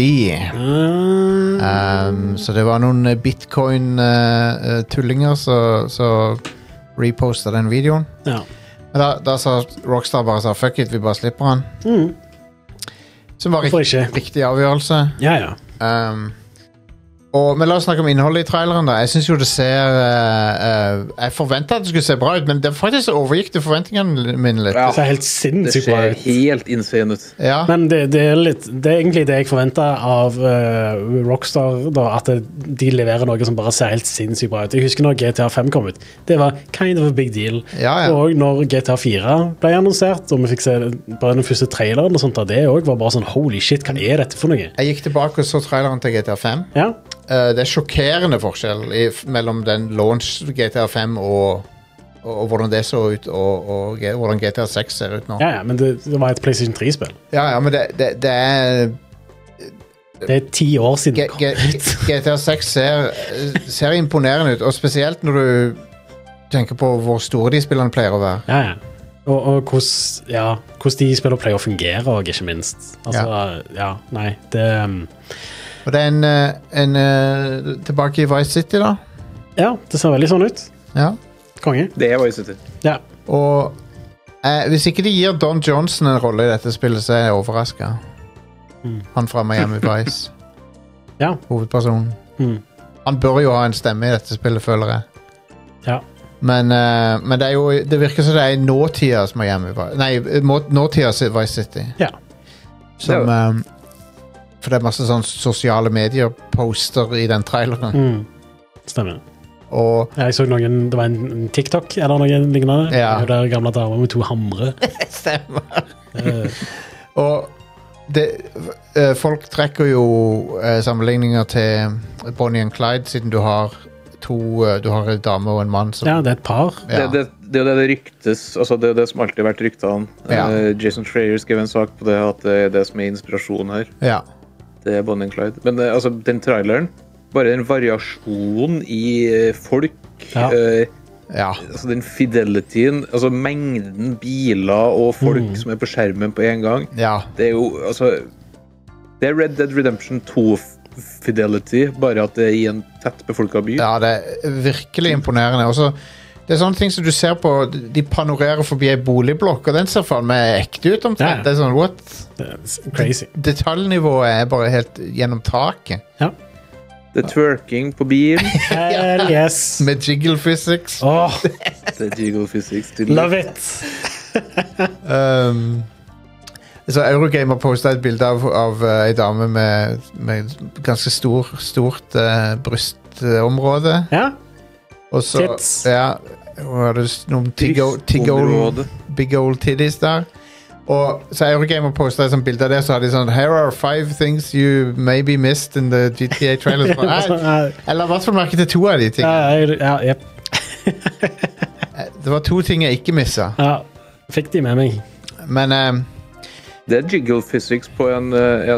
Så det var noen bitcoin-tullinger så repostet den videoen. Ja. Da sa Rockstar bare fuck it, vi bare slipper han. Som var riktig avgjørelse. Ja. Men la oss snakke om innholdet i traileren da. Jeg synes jo det ser jeg forventet at det skulle se bra ut, men det faktisk overgikk det forventningene mine litt. Det ser helt sinnssykt bra ut. Det ser helt insane ut. Ja. Men det er egentlig det jeg forventet av Rockstar da, at de leverer noe som bare ser helt sinnssykt bra ut. Jeg husker når GTA 5 kom ut. Det var kind of a big deal. Og når GTA 4 ble annonsert, og vi fikk se bare den første traileren og sånt, det også var bare sånn, holy shit, hva er dette for noe? Jeg gikk tilbake og så traileren til GTA 5. Ja. Det er sjokkerende forskjell mellom den launch GTA 5 og hvordan det så ut og hvordan GTA 6 ser ut nå. Ja, men det var et PlayStation 3-spill. Ja, men det er det er 10 år siden GTA 6 ser imponerende ut, og spesielt når du tenker på hvor store de spillene pleier å være. Ja. Og hvordan de spiller pleier å fungere, og ikke minst. Altså, nei, det... Og det er en tilbake i Vice City da. Ja, det ser veldig sånn ut. Ja. Konge. Det er Vice City. Ja. Og hvis ikke de gir Don Johnson en rolle i dette spillet, så er jeg overrasket. Han fra Miami Vice. Hovedpersonen. Han bør jo ha en stemme i dette spillet, føler jeg. Ja. Men det er jo, det virker som det er nåtidas Miami Vice. Nei, nåtidas Vice City. Ja. Som... For det er masse sånn sosiale medier-poster i den traileren. Stemmer. Og jeg så det var en TikTok eller noe lignende. Ja. Der gamle damer med 2 hamre. Stemmer. Og folk trekker jo sammenligninger til Bonnie and Clyde, siden du har en dame og en mann som... Ja, det et par. Ja. Det er jo det ryktes, altså det er det som alltid har vært ryktene. Ja. Jason Schreier skrev en sak på det, at det er det som er inspirasjonen her. Ja. Det er Bonnie and Clyde. Men altså, den traileren, bare den variasjonen i folk, altså den fidelityen, altså mengden biler og folk som er på skjermen på en gang, det er jo, altså, det er Red Dead Redemption 2 fidelity, bare at det er i en tett befolket by. Ja, det er virkelig imponerende. Også, det er sånne ting som du ser på, de panorerer forbi en boligblokk, og den ser faen meg ekte ut omtrent. Det er sånn, what? Crazy. Detaljnivået er bare helt gjennom taket. Ja. Det er twerking på bilen. Hell yes. Med jiggle physics. Det er jiggle physics. Love it. Så Eurogamer postet et bilde av en dame med ganske stort brystområde. Ja. Og så, tits. Ja, og hadde noen big old titties der. Og så Eurogamer postet et sånt bilde av det, så hadde de sånn Here are 5 things you maybe missed in the GTA trailers. Eller i hvert fall merket til 2 av de tingene. Ja, jep. Det var 2 ting jeg ikke misset. Ja, fikk de med meg. Men det er jiggle physics på en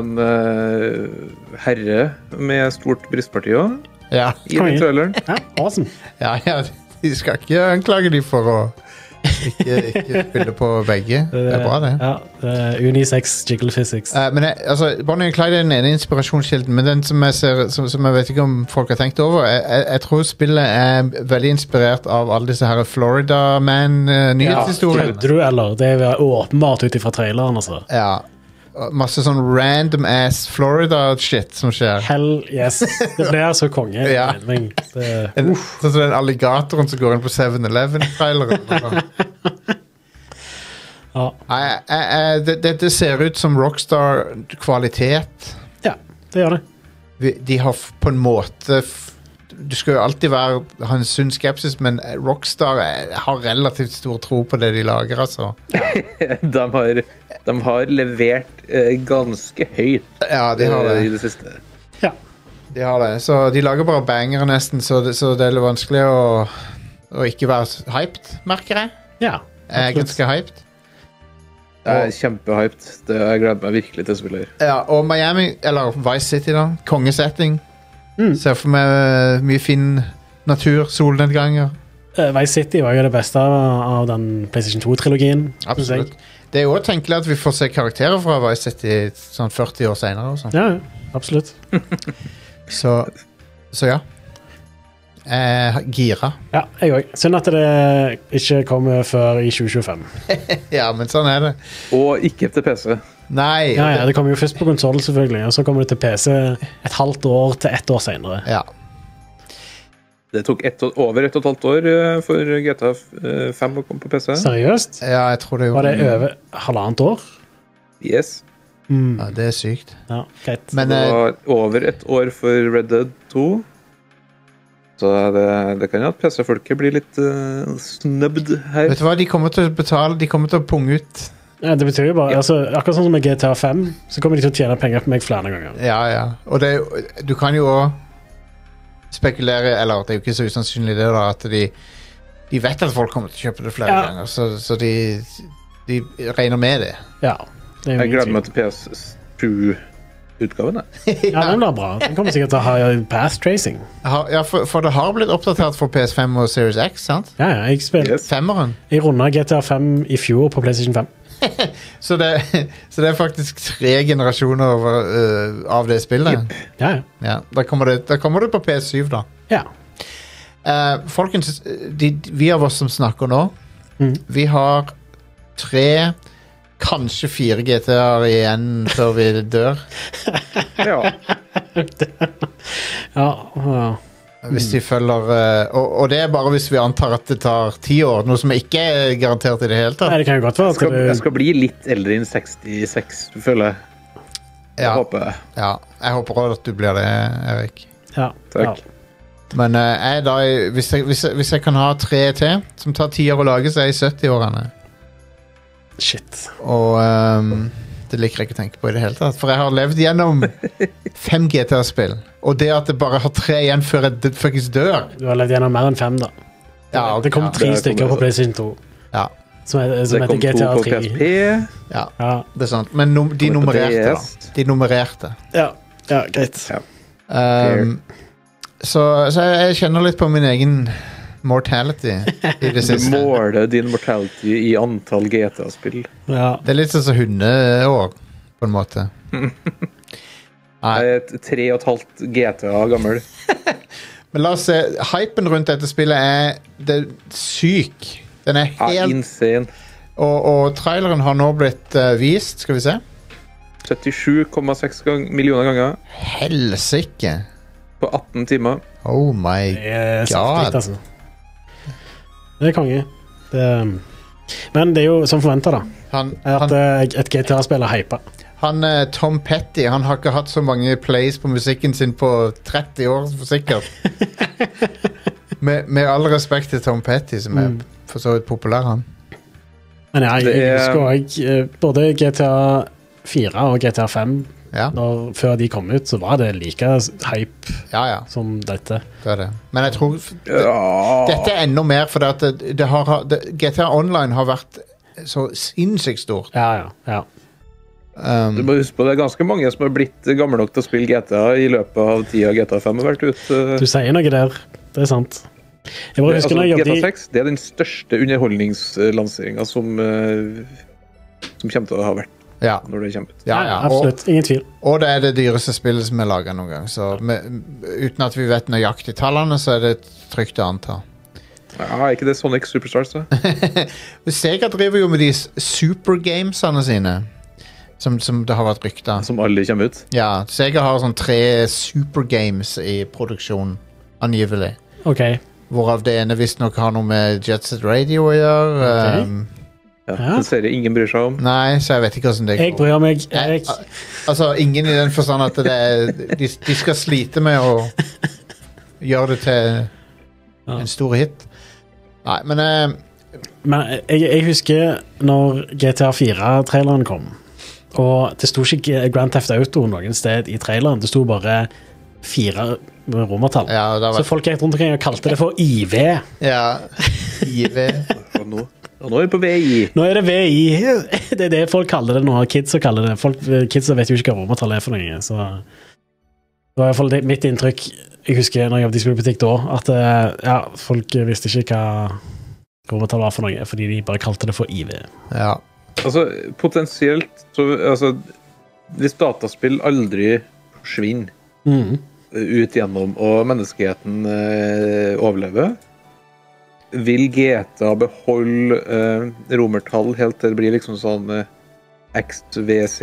herre med stort brystparti også. Ja. I den traileren. Ja, awesome. Ja, de skal ikke anklage de for å ikke spille på begge. Det er bra, det. Ja, unisex jiggle physics. Men altså, Bonnie and Clyde er den ene inspirasjonskilden, men den som jeg vet ikke om folk har tenkt over, jeg tror spillet er veldig inspirert av alle disse her Florida Man-nyhetshistorier. Kødder du, eller? Det er åpenbart ut ifra traileren, altså. Ja. Masse sånn random ass Florida-shit som skjer. Hell yes. Det blir så konge. Ja. Sånn som den alligatoren som går inn på 7-Eleven-traileren. Det ser ut som Rockstar-kvalitet. Ja, det gjør det. De har på en måte... Du skal jo alltid ha en sunn skepsis, men Rockstar har relativt stor tro på det de lager, altså. De har levert ganske høyt de har det. I det siste. Ja. De har det. Så de lager bare bangere nesten, så det er litt vanskelig å ikke være hyped, merker jeg. Ja. Jeg er ganske hyped. Jeg er kjempehyped. Jeg gleder meg virkelig til å spille her. Ja, og Miami, eller Vice City da, kongesetting. Ser for meg mye fin natur, solnedganger. Vice City var jo det beste av den PlayStation 2-trilogien. Absolutt. Det er jo tenkelig at vi får se karakterer fra Vice City sånn 40 år senere. Og sånn. Ja, absolutt. så ja. Gira. Ja, jeg også. Synd at det ikke kommer før i 2025. Ja, men sånn er det. Og ikke til PC. Nei. Ja, det kommer jo først på konsol selvfølgelig, og så kommer det til PC et halvt år til 1 år senere. Ja. Det tok over 1,5 år for GTA 5 å komme på PC. Seriøst? Ja, jeg tror det var det over halvannet år? Yes. Ja, det er sykt. Ja, greit. Men, det var over 1 år for Red Dead 2. Så det kan jo at PC-folket blir litt snubbed her. Vet du hva, de kommer til å betale, de kommer til å punge ut. Ja, det betyr jo bare, altså, akkurat sånn som med GTA 5, så kommer de til å tjene penger på meg flere ganger. Ja. Og du kan jo også spekulere, eller det er jo ikke så usannsynlig det da, at de vet at folk kommer til å kjøpe det flere ganger, så de regner med det. Ja. Jeg gleder meg til PS2-utgaven. Ja, den blir bra. Den kommer sikkert til å ha path tracing. Ja, for det har blitt oppdatert for PS5 og Series X, sant? Ja, jeg spiller femmeren. Jeg rundet GTA 5 i fjor på PlayStation 5. så det er faktisk 3 generasjoner av det spillet. Ja. Da kommer det på PS7 da. Ja. Folkens, vi av oss som snakker nå, vi har 3, kanskje 4 GTA-er igjen før vi dør. Ja. Hvis de følger og det er bare hvis vi antar at det tar 10 år, noe som ikke er garantert i det hele tatt. Nei, det kan jo godt være jeg skal bli litt eldre enn 66, føler jeg. Jeg håper også at du blir det, Erik. Ja. Takk. Men jeg da, hvis jeg kan ha 3 til, som tar 10 år å lage, så er jeg i 70-årene. Shit. Og det liker jeg ikke å tenke på i det hele tatt, for jeg har levd gjennom 5 GTA-spill, og det at det bare har 3 igjen før jeg faktisk dør. Du har levd gjennom mer enn 5 da. Ja, det kom 3 stykker på PlayStation 2. Ja. Som heter GTA 3. Det kom 2 på PSP. Ja, det er sant. Men de nummererte da. De nummererte. Ja, greit. Ja. Så jeg kjenner litt på min egen mortality i det siste. Du måler din mortality i antall GTA-spill. Ja. Det er litt sånn som hundeår, på en måte. Jeg er 3,5 GTA gammel. Men la oss se, hypen rundt dette spillet er syk. Den er helt insane. Og traileren har nå blitt vist, skal vi se. 77,6 millioner ganger. Helsike. På 18 timer. Oh my god. Altså. Det er konge. Men det er jo som forventet da. At et GTA-spill er hypet. Tom Petty, han har ikke hatt så mange plays på musikken sin på 30 år, for sikkert. med all respekt til Tom Petty, som er for så vidt populær, han. Men jeg husker også både GTA 4 og GTA 5, før de kom ut, så var det like hype som dette. Det er det. Men jeg tror dette er enda mer, for GTA Online har vært så sinnssykt stort. Ja. Du må huske på, det er ganske mange som har blitt gamle nok til å spille GTA i løpet av tida GTA 5 har vært ut. Du sier noe der, det er sant. Jeg bare husker GTA 6, det er den største underholdningslanseringen som kommer til å ha vært når det kommer ut. Ja, absolutt, ingen tvil. Og det er det dyreste spillet som er laget noen gang, så uten at vi vet nøyaktig tallene, så er det trygt å anta. Ja, ikke det Sonic Superstars da? Sega driver jo med de supergamesene sine, som det har vært ryktet. Som alle kommer ut? Ja, Sega har sånn 3 supergames i produksjon, angivelig. Ok. Hvorav det ene visst nok har noe med Jet Set Radio å gjøre. Den serien ingen bryr seg om. Nei, så jeg vet ikke hvordan det går. Jeg bryr meg. Altså, ingen i den forstand at de skal slite med å gjøre det til en stor hit. Nei, men jeg husker når GTA 4-traileren kom, og det sto ikke Grand Theft Auto noen sted i traileren, det sto bare 4 romertall. Så folk gikk rundt omkring og kalte det for IV. Ja, IV. Og nå er vi på VI. Nå er det VI. Det er det folk kaller det nå. Kidsa kaller det. Kidsa vet jo ikke hva romertall er for noe. Så det var i hvert fall mitt inntrykk. Jeg husker når jeg jobbet i spillbutikk da, at folk visste ikke hva romertall var for noe, fordi de bare kalte det for IV. Ja. Altså, potensielt, hvis dataspill aldri forsvinner ut gjennom, og menneskeheten overlever, vil GTA beholde romertall helt til det blir liksom sånn XVC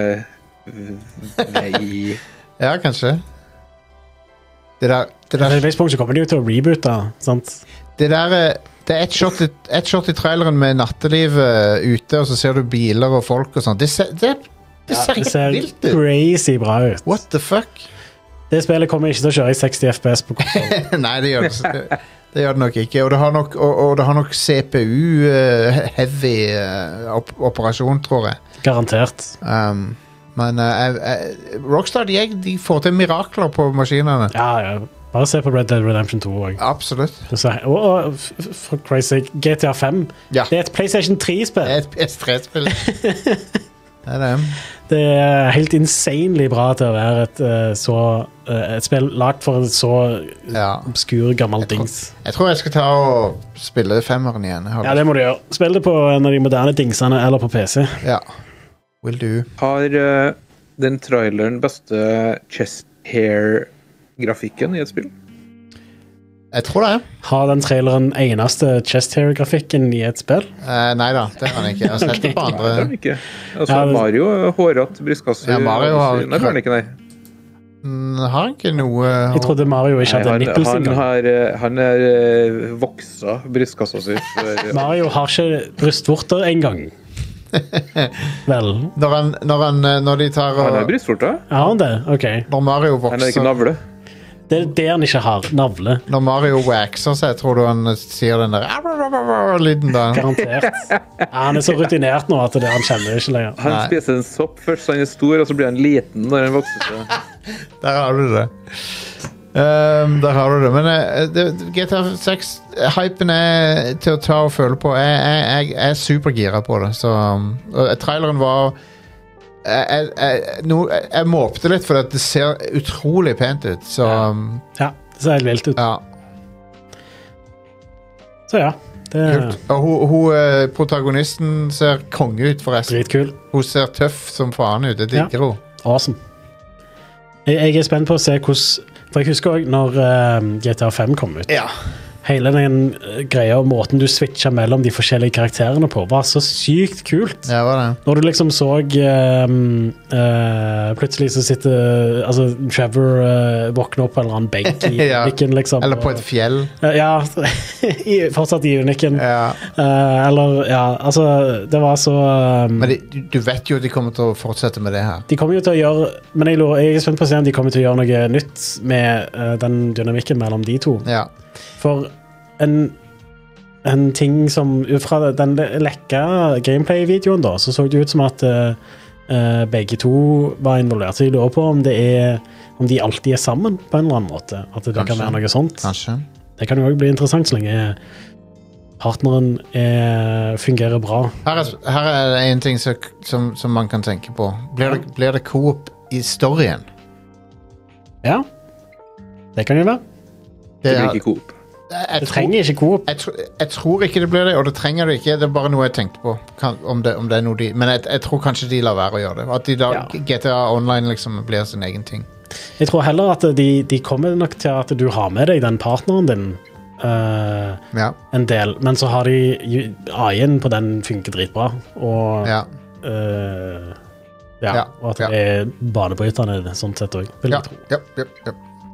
VI. Ja, kanskje. Det er et punkt så kommer de jo til å reboote, sant? Det er et shot i traileren med nattelivet ute, og så ser du biler og folk og sånt. Det ser helt vilt ut. Crazy bra ut. What the fuck? Det spillet kommer ikke til å kjøre i 60 FPS på konsol. Nei, det gjør det nok ikke. Og det har nok CPU-heavy operasjon, tror jeg. Garantert. Men Rockstar, de får til mirakler på maskinene. Ja. Bare se på Red Dead Redemption 2 også. Absolutt. Og for Christ's sake, GTA 5. Det er et PlayStation 3-spill. Det er et PS3-spill. Det er det. Det er helt insanely bra til å være et spill lagt for en så obskur gammel dings. Jeg tror jeg skal ta og spille 5'eren igjen. Ja, det må du gjøre. Spill det på en av de moderne dingsene eller på PC. Ja, will do. Har den traileren beste chest hair-grafikken i et spill? Jeg tror det. Har den traileren eneste chest hair-grafikken i et spill? Nei da, det har han ikke. Jeg har sett det på andre. Det har han ikke. Altså, Mario håret brystkasse. Ja, Mario har... Nei, det har han ikke, nei. Har han ikke noe... Jeg trodde Mario ikke hadde nipples. Han er voksa brystkassa si. Mario har ikke brystvorter en gang. Vel. Når de tar... Han er brystvorter? Ja, han det? Ok. Når Mario vokser... Han er ikke navle. Det er det han ikke har, navle. Når Mario waxer seg, tror du han sier den der lyden da? Garantert. Han er så rutinert nå at han kjenner det ikke lenger. Han spiser en sopp først, så han er stor, og så blir han liten når han vokser seg. Der har du det. Der har du det. Men GTA 6, hypen er til å ta og føle på. Jeg er supergira på det. Så, og traileren var... Jeg måpte litt for at det ser utrolig pent ut så, ja, det ser helt vilt ut Så ja det... Og protagonisten ser konge ut forresten Dritkul. Hun ser tøff som faen ut, det digger hun Awesome jeg er spent på å se hvordan For jeg husker også når GTA 5 kom ut Hele den greia og måten du switcha mellom de forskjellige karakterene på var så sykt kult. Ja, var det. Når du liksom så plutselig så sitter Trevor våkner opp på en eller annen benk i Uniken liksom. Eller på et fjell. Ja, fortsatt i Uniken. Det var så Men du vet jo at de kommer til å fortsette med det her. De kommer jo til å gjøre Men jeg er spent på å se om de kommer til å gjøre noe nytt med den dynamikken mellom de to. Ja. For en ting som ut fra den lekka gameplay-videoen da, så det ut som at begge to var involvert. Så jeg lurer på om de alltid er sammen på en eller annen måte. At det kan være noe sånt. Kanskje. Det kan jo også bli interessant så lenge partneren fungerer bra. Her er det en ting som man kan tenke på. Blir det co-op i storyen? Ja. Det kan jo være. Det blir ikke co-op. Det trenger ikke co-op. Jeg tror ikke det blir det, og det trenger det ikke. Det er bare noe jeg tenkte på. Om det er noe men jeg tror kanskje de lar være å gjøre det. At GTA Online liksom blir sin egen ting. Jeg tror heller at de kommer nok til at du har med deg den partneren din en del, men så har de AI-en på den funker dritbra. Og og at det er banebrytende sånn sett også, vil jeg tro. Ja.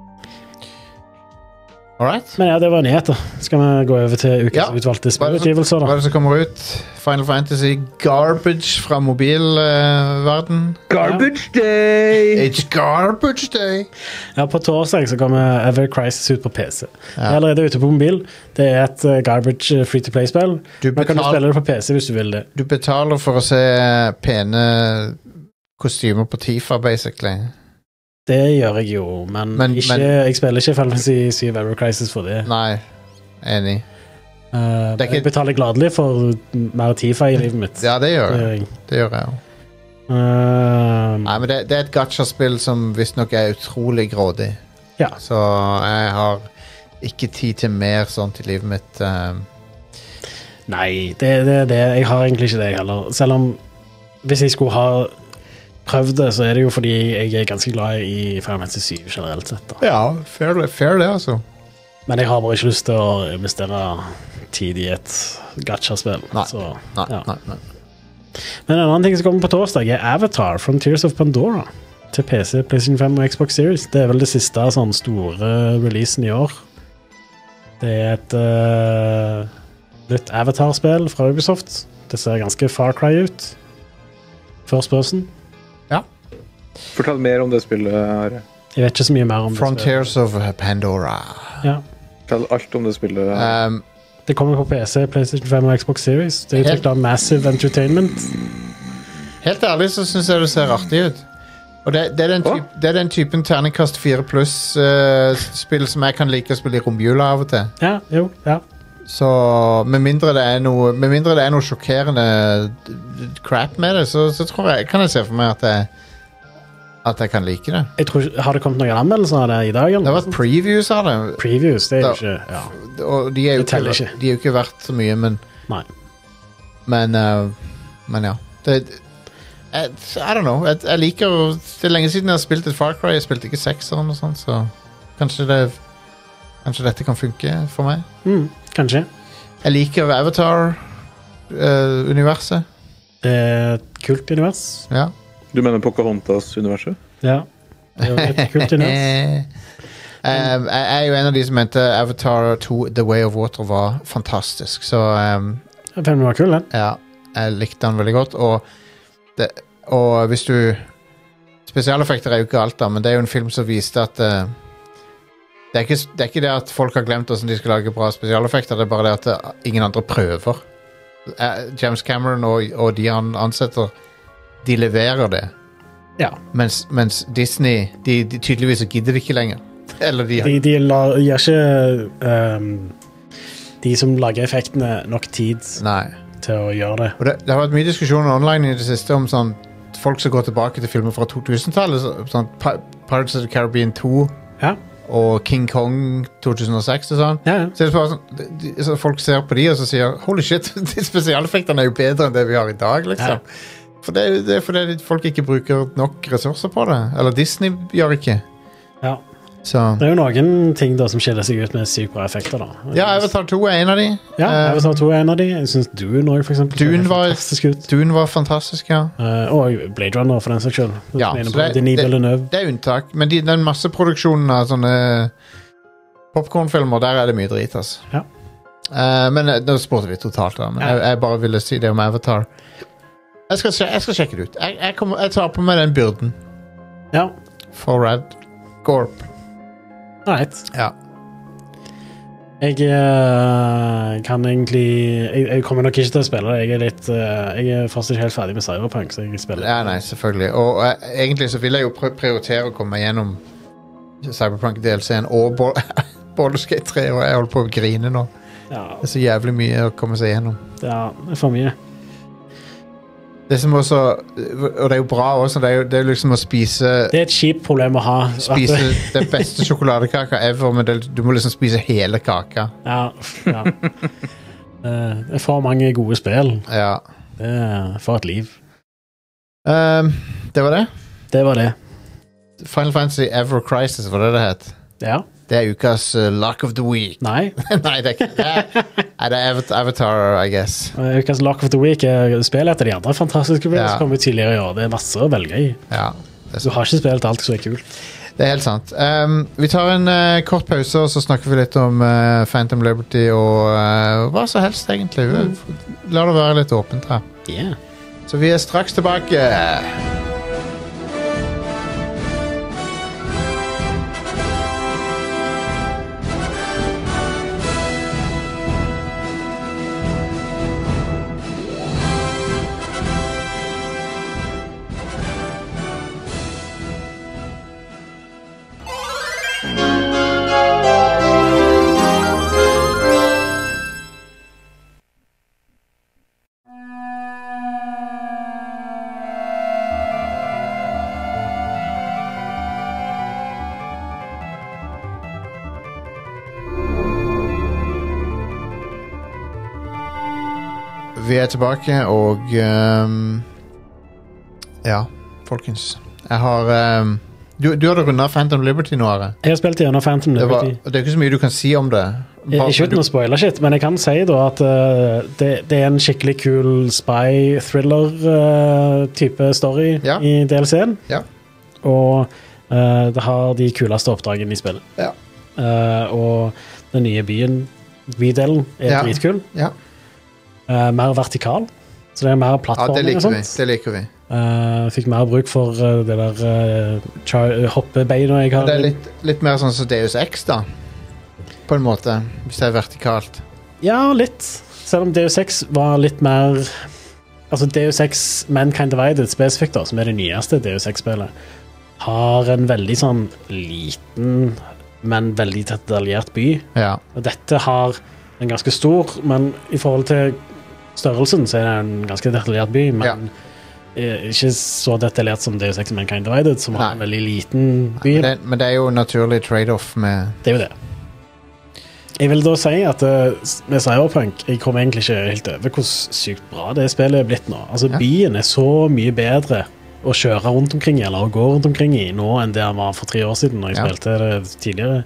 Alright. Men ja, det var nyheter. Skal vi gå over til ukens utvalgte spillutgivelser da? Hva er det som kommer ut? Final Fantasy Garbage fra mobilverden. Garbage Day! It's Garbage Day! Ja, på torsdag så kommer Ever Crisis ut på PC. Det er allerede ute på mobil. Det er et garbage free-to-play-spill. Man kan spille det på PC hvis du vil det. Du betaler for å se pene kostymer på Tifa, basically. Det gjør jeg jo, men jeg spiller ikke Final Fantasy 7 Ever Crisis for det. Nei, enig. Jeg betaler gladelig for mer Tifa i livet mitt. Ja, det gjør jeg. Det gjør jeg jo. Nei, men det er et gacha-spill som visstnok er utrolig grådig. Ja. Så jeg har ikke tid til mer sånt i livet mitt. Nei, jeg har egentlig ikke det heller. Selv om hvis jeg skulle ha prøvd det, så er det jo fordi jeg er ganske glad i Final Fantasy 7 generelt sett. Da. Ja, fair det altså. Men jeg har bare ikke lyst til å investere tid i et gacha-spill. Nei. Men en annen ting som kommer på torsdag er Avatar Frontiers of Pandora til PC, PlayStation 5 og Xbox Series. Det er vel det siste sånn store releasen i år. Det er et nytt Avatar-spill fra Ubisoft. Det ser ganske Far Cry ut. First person. Fortell mer om det spillet her. Jeg vet ikke så mye mer om Frontiers of Pandora. Ja. Fortell alt om det spillet. Det kommer på PC, PlayStation 5 og Xbox Series. Det er utviklet av Massive Entertainment. Helt ærlig så synes jeg det ser artig ut. Og det er den typen terningkast 4 pluss spill som jeg kan like å spille i romjula av og til. Ja. Så med mindre det er noe sjokkerende crap med det, så tror jeg, kan jeg se for meg at jeg kan like det. Har det kommet noen anmeldelser av det i dag? Det har vært previews av det. Previews, det er jo ikke... Og de er jo ikke verdt så mye, men... Nei. Men ja. I don't know. Jeg liker... Det er lenge siden jeg har spilt et Far Cry. Jeg spilte ikke 6'eren og sånt, så... Kanskje dette kan funke for meg. Kanskje. Jeg liker Avatar universet. Det er et kult univers. Ja. Du mener Pocahontas-universet? Ja, det er jo et kult univers. Jeg er jo en av de som mente Avatar 2 The Way of Water var fantastisk, så filmen var kul, den. Ja, jeg likte den veldig godt, og hvis du spesialeffekter er jo ikke alt da, men det er jo en film som viste at Det er ikke det at folk har glemt hvordan de skal lage bra spesialeffekter, det er bare det at ingen andre prøver. James Cameron og de han ansetter, de leverer det. Ja. Mens Disney, de tydeligvis gidder det ikke lenger. Eller de gir ikke de som lager effektene nok tid til å gjøre det. Og det har vært mye diskusjoner online i det siste om sånn folk som går tilbake til filmer fra 2000-tallet, sånn Pirates of the Caribbean 2 og King Kong 2006 og sånn. Ja. Så det er bare sånn, så folk ser på de og så sier holy shit, de spesialeffektene er jo bedre enn det vi har i dag, liksom. For det er fordi folk ikke bruker nok ressurser på det. Eller Disney gjør ikke. Ja. Så. Det er jo noen ting da som skiller seg ut med sykt bra effekter da. Ja, Avatar 2 er en av de. Ja, Avatar 2 er en av de. Jeg synes Dune også, for eksempel. Dune var fantastisk, ja. Og Blade Runner, for den saks skyld. Ja, det er unntak. Men den masseproduksjonen av sånne popcornfilmer, der er det mye drit, altså. Ja. Men nå spurte vi totalt da. Men jeg bare ville si det om Avatar. Jeg skal sjekke det ut. Jeg tar på meg den byrden. Ja. For Red Gorp. Right. Ja. Jeg kan egentlig jeg kommer nok ikke til å spille det. Jeg er først ikke helt ferdig med Cyberpunk, så jeg spiller. Ja, nei, selvfølgelig. Og egentlig så vil jeg jo prioritere å komme gjennom Cyberpunk DLC-en og Baldur's Gate 3, og jeg holder på å grine nå. Ja. Det er så jævlig mye å komme seg gjennom. Ja, det er for mye. Det som også, og det er jo bra også, det er jo liksom å spise. Det er et kjipt problem å ha. Spise den beste sjokoladekaka ever, men du må liksom spise hele kaka. Ja. Det er for mange gode spill. Ja. Det er for et liv. Det var det? Det var det. Final Fantasy Ever Crisis, var det het? Ja. Det er ukas Lock of the Week. Nei. Nei, det er ikke det. Det er Avatar, I guess. Ukas Lock of the Week er spill etter de andre fantastiske spillene som kom ut tidligere i år. Det er masse å velge i. Ja, du har ikke spilt alt som er kult. Det er helt sant. Vi tar en kort pause, og så snakker vi litt om Phantom Liberty og hva så helst, egentlig. La det være litt åpent her. Yeah. Så vi er straks tilbake. Vi er tilbake, og ja, folkens. Jeg har du hadde rundet Phantom Liberty nå, Are. Jeg har spilt gjennom Phantom Liberty. Det er ikke så mye du kan si om det. Ikke uten å spoile shit, men jeg kan si da at det er en skikkelig kul spy-thriller-type story i DLC-en. Ja. Og det har de kuleste oppdragene i spillet. Ja. Og den nye bydelen er dritkul. Ja. Mer vertikal, så det er mer plattformer. Ja, det liker vi. Fikk mer bruk for det der hoppebeina jeg har. Det er litt mer sånn som Deus Ex da, på en måte, hvis det er vertikalt. Ja, litt. Selv om Deus Ex var litt mer, altså Deus Ex Mankind Divided spesifikt da, som er det nyeste Deus Ex-spillet, har en veldig sånn liten, men veldig detaljert by. Ja. Og dette har en ganske stor, men i forhold til størrelsen så er det en ganske detaljert by, men ikke så detaljert som Deus Ex Mankind Divided, som har en veldig liten by. Men det er jo naturlig trade-off med... Det er jo det. Jeg vil da si at med Cyberpunk, jeg kommer egentlig ikke helt over hvor sykt bra det spillet er blitt nå. Altså byen er så mye bedre å kjøre rundt omkring i, eller å gå rundt omkring i nå, enn det han var for 3 år siden når jeg spilte det tidligere.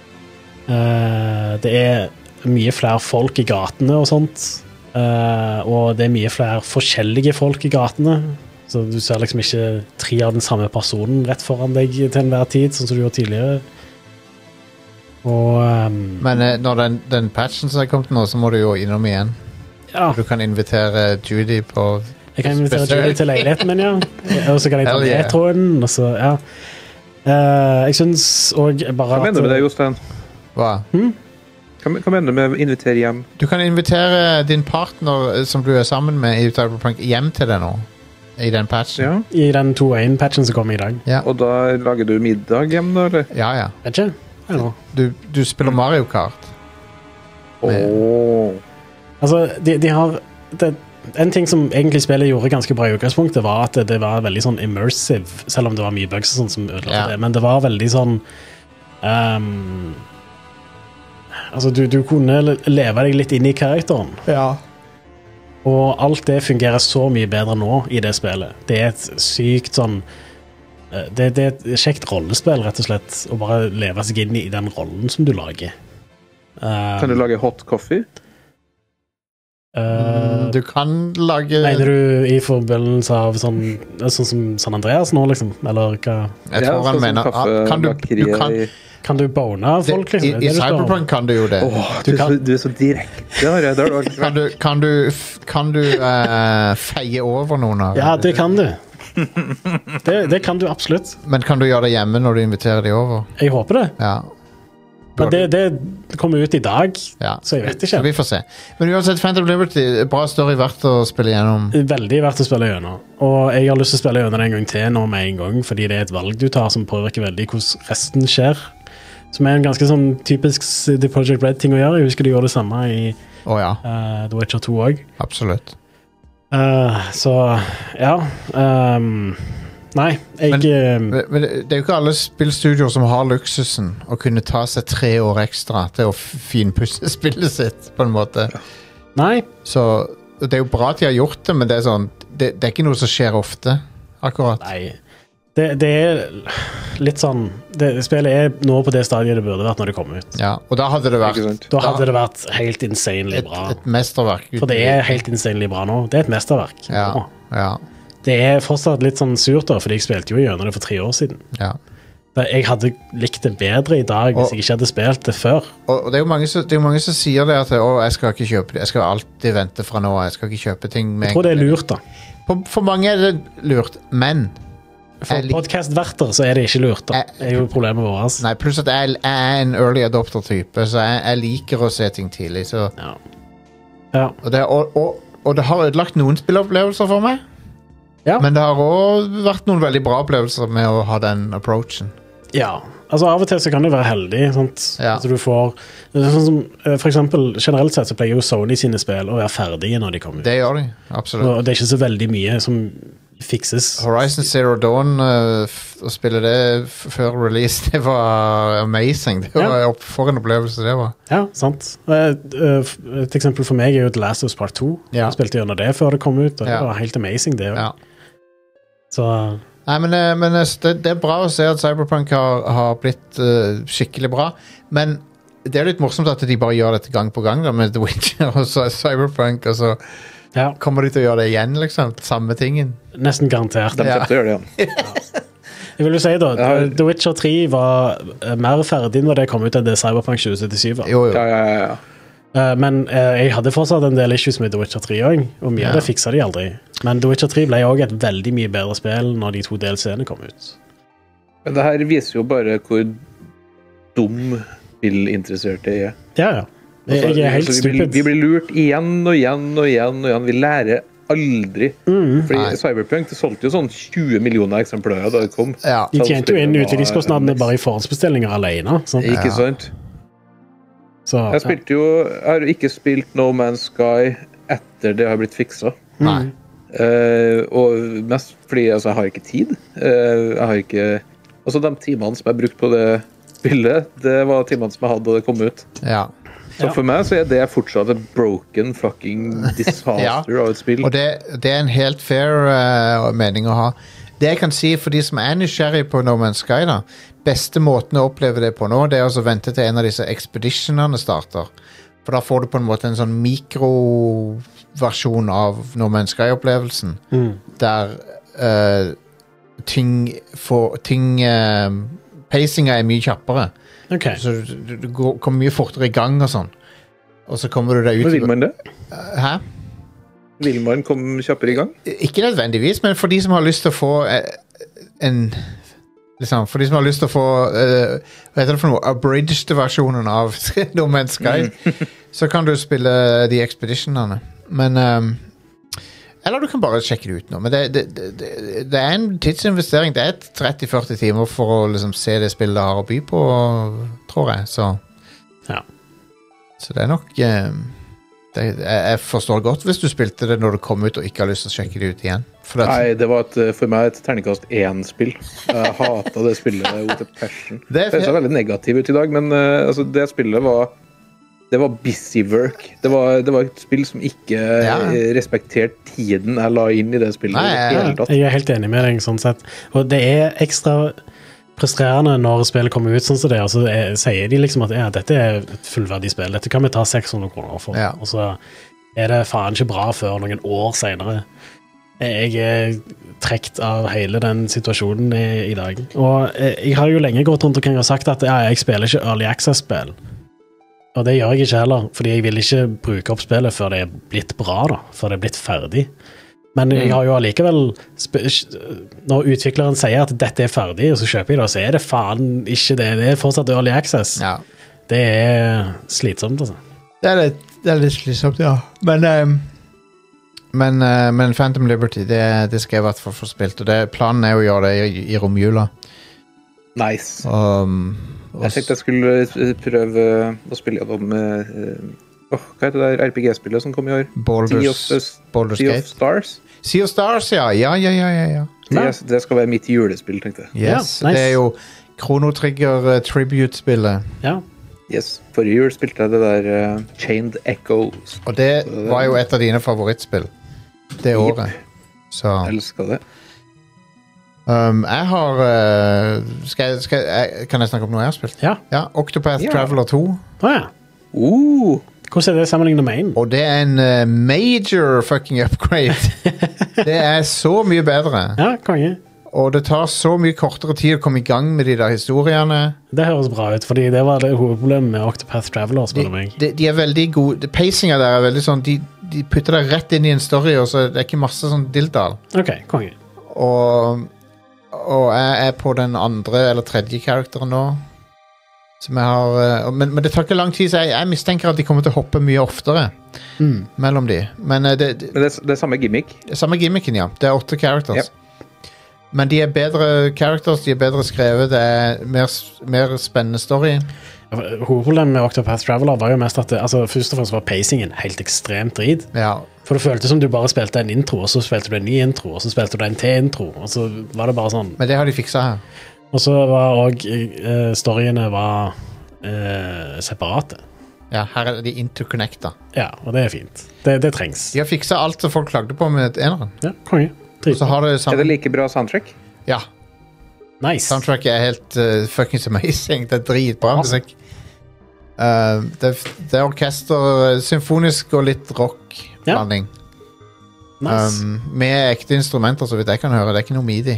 Det er mye flere folk i gatene og sånt, og det er mye flere forskjellige folk i gatene, så du ser liksom ikke 3 av den samme personen rett foran deg til enhver tid, sånn som du gjorde tidligere. Og, men når den patchen som er kommet nå, så må du jo innom igjen. Ja. Du kan invitere Judy på... Jeg kan invitere Judy til leiligheten min, ja. Og så kan jeg ta med tråden, og så, ja. Jeg synes også bare Hva mener du med det, Jostein? Hva? Hva mener du med invitere hjem? Du kan invitere din partner som du er sammen med i Cyberpunk hjem til deg nå. I den patchen. Ja. I den 2.1-patchen som kommer i dag. Ja. Og da lager du middag hjem, da, eller? Ja. Vet ikke? Du spiller Mario Kart. Altså, de har... En ting som egentlig spillet gjorde ganske bra i utgangspunktet, var at det var veldig sånn immersive, selv om det var mye bugs og sånt som ødelagte det. Men det var veldig sånn... altså, du kunne leve deg litt inn i karakteren. Ja. Og alt det fungerer så mye bedre nå i det spillet. Det er et sykt sånn... Det er et kjekt rollespill, rett og slett, å bare leve seg inn i den rollen som du lager. Kan du lage hot coffee? Du kan lage... Mener du i forbindelse av sånn som San Andreas nå, liksom? Eller hva? Jeg tror han mener... Kan du bone folk, liksom? I Cyberpunk kan du jo det. Du er så direkte. Kan du feie over noen av? Ja, det kan du. Det kan du absolutt. Men kan du gjøre det hjemme når du inviterer de over? Jeg håper det. Ja. Men det kommer ut i dag, så jeg vet ikke. Så vi får se. Men uansett, Phantom Liberty, bra story, verdt å spille gjennom. Veldig verdt å spille gjennom. Og jeg har lyst til å spille gjennom det en gang til nå med en gang, fordi det er et valg du tar som påvirker veldig hvordan resten skjer. Som er en ganske sånn typisk The Project Red-ting å gjøre. Jeg husker de gjorde det samme i The Witcher 2 også. Absolutt. Så, ja. Nei, jeg... Men det er jo ikke alle spillstudioer som har luksusen å kunne ta seg 3 år ekstra til å finpusse spillet sitt, på en måte. Nei. Så det er jo bra at de har gjort det, men det er sånn, det er ikke noe som skjer ofte, akkurat. Nei. Det er litt sånn spillet er nå på det stadiet det burde vært når det kom ut. Ja, og da hadde det vært helt insanely bra. Et mesterverk. For det er helt insanely bra nå. Det er et mesterverk. Ja. Det er fortsatt litt sånn surt da, fordi jeg spilte jo gjennom det for 3 år siden. Ja. Jeg hadde likt det bedre i dag hvis jeg ikke hadde spilt det før. Og det er jo mange som sier det at jeg skal ikke kjøpe det. Jeg skal alltid vente fra nå. Jeg skal ikke kjøpe ting med... Jeg tror det er lurt da. For mange er det lurt, men... For podcastverter så er det ikke lurt da. Det er jo problemet vårt. Nei, pluss at jeg er en early adopter-type, så jeg liker å se ting tidlig, så... Ja. Og det har ødelagt noen spilleopplevelser for meg, men det har også vært noen veldig bra opplevelser med å ha den approachen. Ja, altså av og til så kan du være heldig, sant? Altså du får... Sånn som, for eksempel, generelt sett så pleier jo Sony sine spill å være ferdige når de kommer ut. Det gjør de, absolutt. Og det er ikke så veldig mye som fikses. Horizon Zero Dawn, å spille det før release, det var amazing. Det var for en opplevelse det var. Ja, sant. Et eksempel for meg er jo The Last of Us Part 2. Jeg spilte gjennom det før det kom ut, og det var helt amazing det. Så... Nei, men det er bra å se at Cyberpunk har blitt skikkelig bra, men det er litt morsomt at de bare gjør dette gang på gang da, med The Witcher og Cyberpunk, og så kommer de til å gjøre det igjen, liksom, samme tingen. Nesten garantert. De kommer til å gjøre det igjen. Jeg vil jo si da, The Witcher 3 var mer ferdig når det kom ut enn det Cyberpunk 2077 var. Jo. Ja. Men jeg hadde fortsatt en del issues med The Witcher 3 også, og mye av det fikset de aldri. Men The Witcher 3 ble også et veldig mye bedre spill når de 2 DLC-ene kom ut. Men det her viser jo bare hvor dum spillinteresserte er. Ja. Jeg er helt stupid. Vi blir lurt igjen og igjen. Vi lærer aldri. Fordi Cyberpunk, det solgte jo sånn 20 millioner eksemplarer da det kom. De tjente jo inn utviklingskostnadene bare i forhåndsbestillinger alene. Sant? Ikke sant? Så, jeg har ikke spilt No Man's Sky etter det har blitt fikset. Nei. Og mest fordi jeg har ikke tid. Jeg har ikke... Altså de timene som jeg brukte på det spillet, det var timene som jeg hadde da det kom ut. Ja. Så for meg så er det fortsatt et broken fucking disaster av et spill. Og det er en helt fair mening å ha. Det jeg kan si for de som er nysgjerrig på No Man's Sky da, beste måten å oppleve det på nå, det er å vente til en av disse expeditionene starter. For da får du på en måte en sånn mikroversjon av No Man's Sky-opplevelsen, der pacinga er mye kjappere. Okay. Så du kommer mye fortere i gang og sånn. Og så kommer du deg ut... Men vil man det? Hæ? Vil man komme kjappere i gang? Ikke nødvendigvis, men for de som har lyst til å få en Liksom, for de som har lyst til å få hva heter det for noe? Abridged versjonen av No Man's Sky. Så kan du spille de Expeditionene. Men eller du kan bare sjekke det ut nå. Men det er en tidsinvestering. Det er 30-40 timer for å liksom se det spillet det har å by på, tror jeg. Så det er nok jeg forstår godt hvis du spilte det når det kom ut og ikke har lyst til å sjekke det ut igjen. Nei, det var for meg et terningkast 1-spill. Jeg hatet det spillet with a passion. Det ser veldig negativ ut i dag, men altså, det spillet var busy work. Det var et spill som ikke respekterte tiden jeg la inn i det spillet. Nei, jeg er helt enig med deg sånn sett. Og det er ekstra frustrerende når spillet kommer ut sånn som det, og så sier de liksom at dette er et fullverdig spill, dette kan vi ta 600 kroner for, og så er det faen ikke bra før noen år senere. Jeg er trekt av hele den situasjonen i dag. Og jeg har jo lenge gått rundt og sagt at jeg spiller ikke Early Access-spill. Og det gjør jeg ikke heller, fordi jeg vil ikke bruke opp spillet før det er blitt bra da, før det er blitt ferdig. Men jeg har jo allikevel, når utvikleren sier at dette er ferdig, og så kjøper jeg det, så er det faen ikke det. Det er fortsatt Early Access. Ja. Det er slitsomt, altså. Det er litt slitsomt, ja. Men Phantom Liberty, det skal jeg i hvert fall få spilt, og planen er å gjøre det i romjula. Nice. Jeg tenkte jeg skulle prøve å spille gjennom hva heter det der RPG-spillet som kom i år? Baldur's Stars? Sea of Stars, ja. Det skal være mitt julespill, tenkte jeg. Yes, nice. Det er jo Chrono Trigger Tribute-spillet. Ja. Yes, forrige jul spilte jeg det der Chained Echoes. Og det var jo et av dine favorittspill det året. Så. Jeg elsker det. Jeg har kan jeg snakke om noe jeg har spilt? Ja. Octopath Traveler 2. Hvordan er det sammenlignet med en? Og det er en major fucking upgrade. Det er så mye bedre. Ja, konge. Og det tar så mye kortere tid å komme i gang med de der historiene. Det høres bra ut, fordi det var det hovedproblemet med Octopath Traveler, spør du meg. De er veldig gode. Pacinga der er veldig sånn, de putter deg rett inn i en story, og så det er ikke masse sånn dilldal. Ok, konge. Og jeg er på den andre eller tredje karakteren nå. Som jeg har, men det tar ikke lang tid, så jeg mistenker at de kommer til å hoppe mye oftere mellom de. Men det er samme gimmick? Samme gimmicken, ja. Det er 8 characters. Yep. Men de er bedre characters, de er bedre skrevet, det er mer spennende story. Hovedproblemet med Octopath Traveler var jo mest at først og fremst var pacingen helt ekstremt drit. Ja. For det føltes som du bare spilte en intro, og så spilte du en ny intro, og så spilte du en til intro, og så var det bare sånn. Men det har de fikset her. Og så var også storyene var separate. Ja, her er de interconnecta. Ja, og det er fint. Det trengs. De har fikset alt som folk klagde på med eneren. Ja, konge. Er det like bra soundtrack? Ja. Nice. Soundtrack er helt fucking amazing. Det er dritbra musikk. Det er orkester, symfonisk og litt rock-blanding. Nice. Med ekte instrumenter, så vidt jeg kan høre. Det er ikke noe MIDI.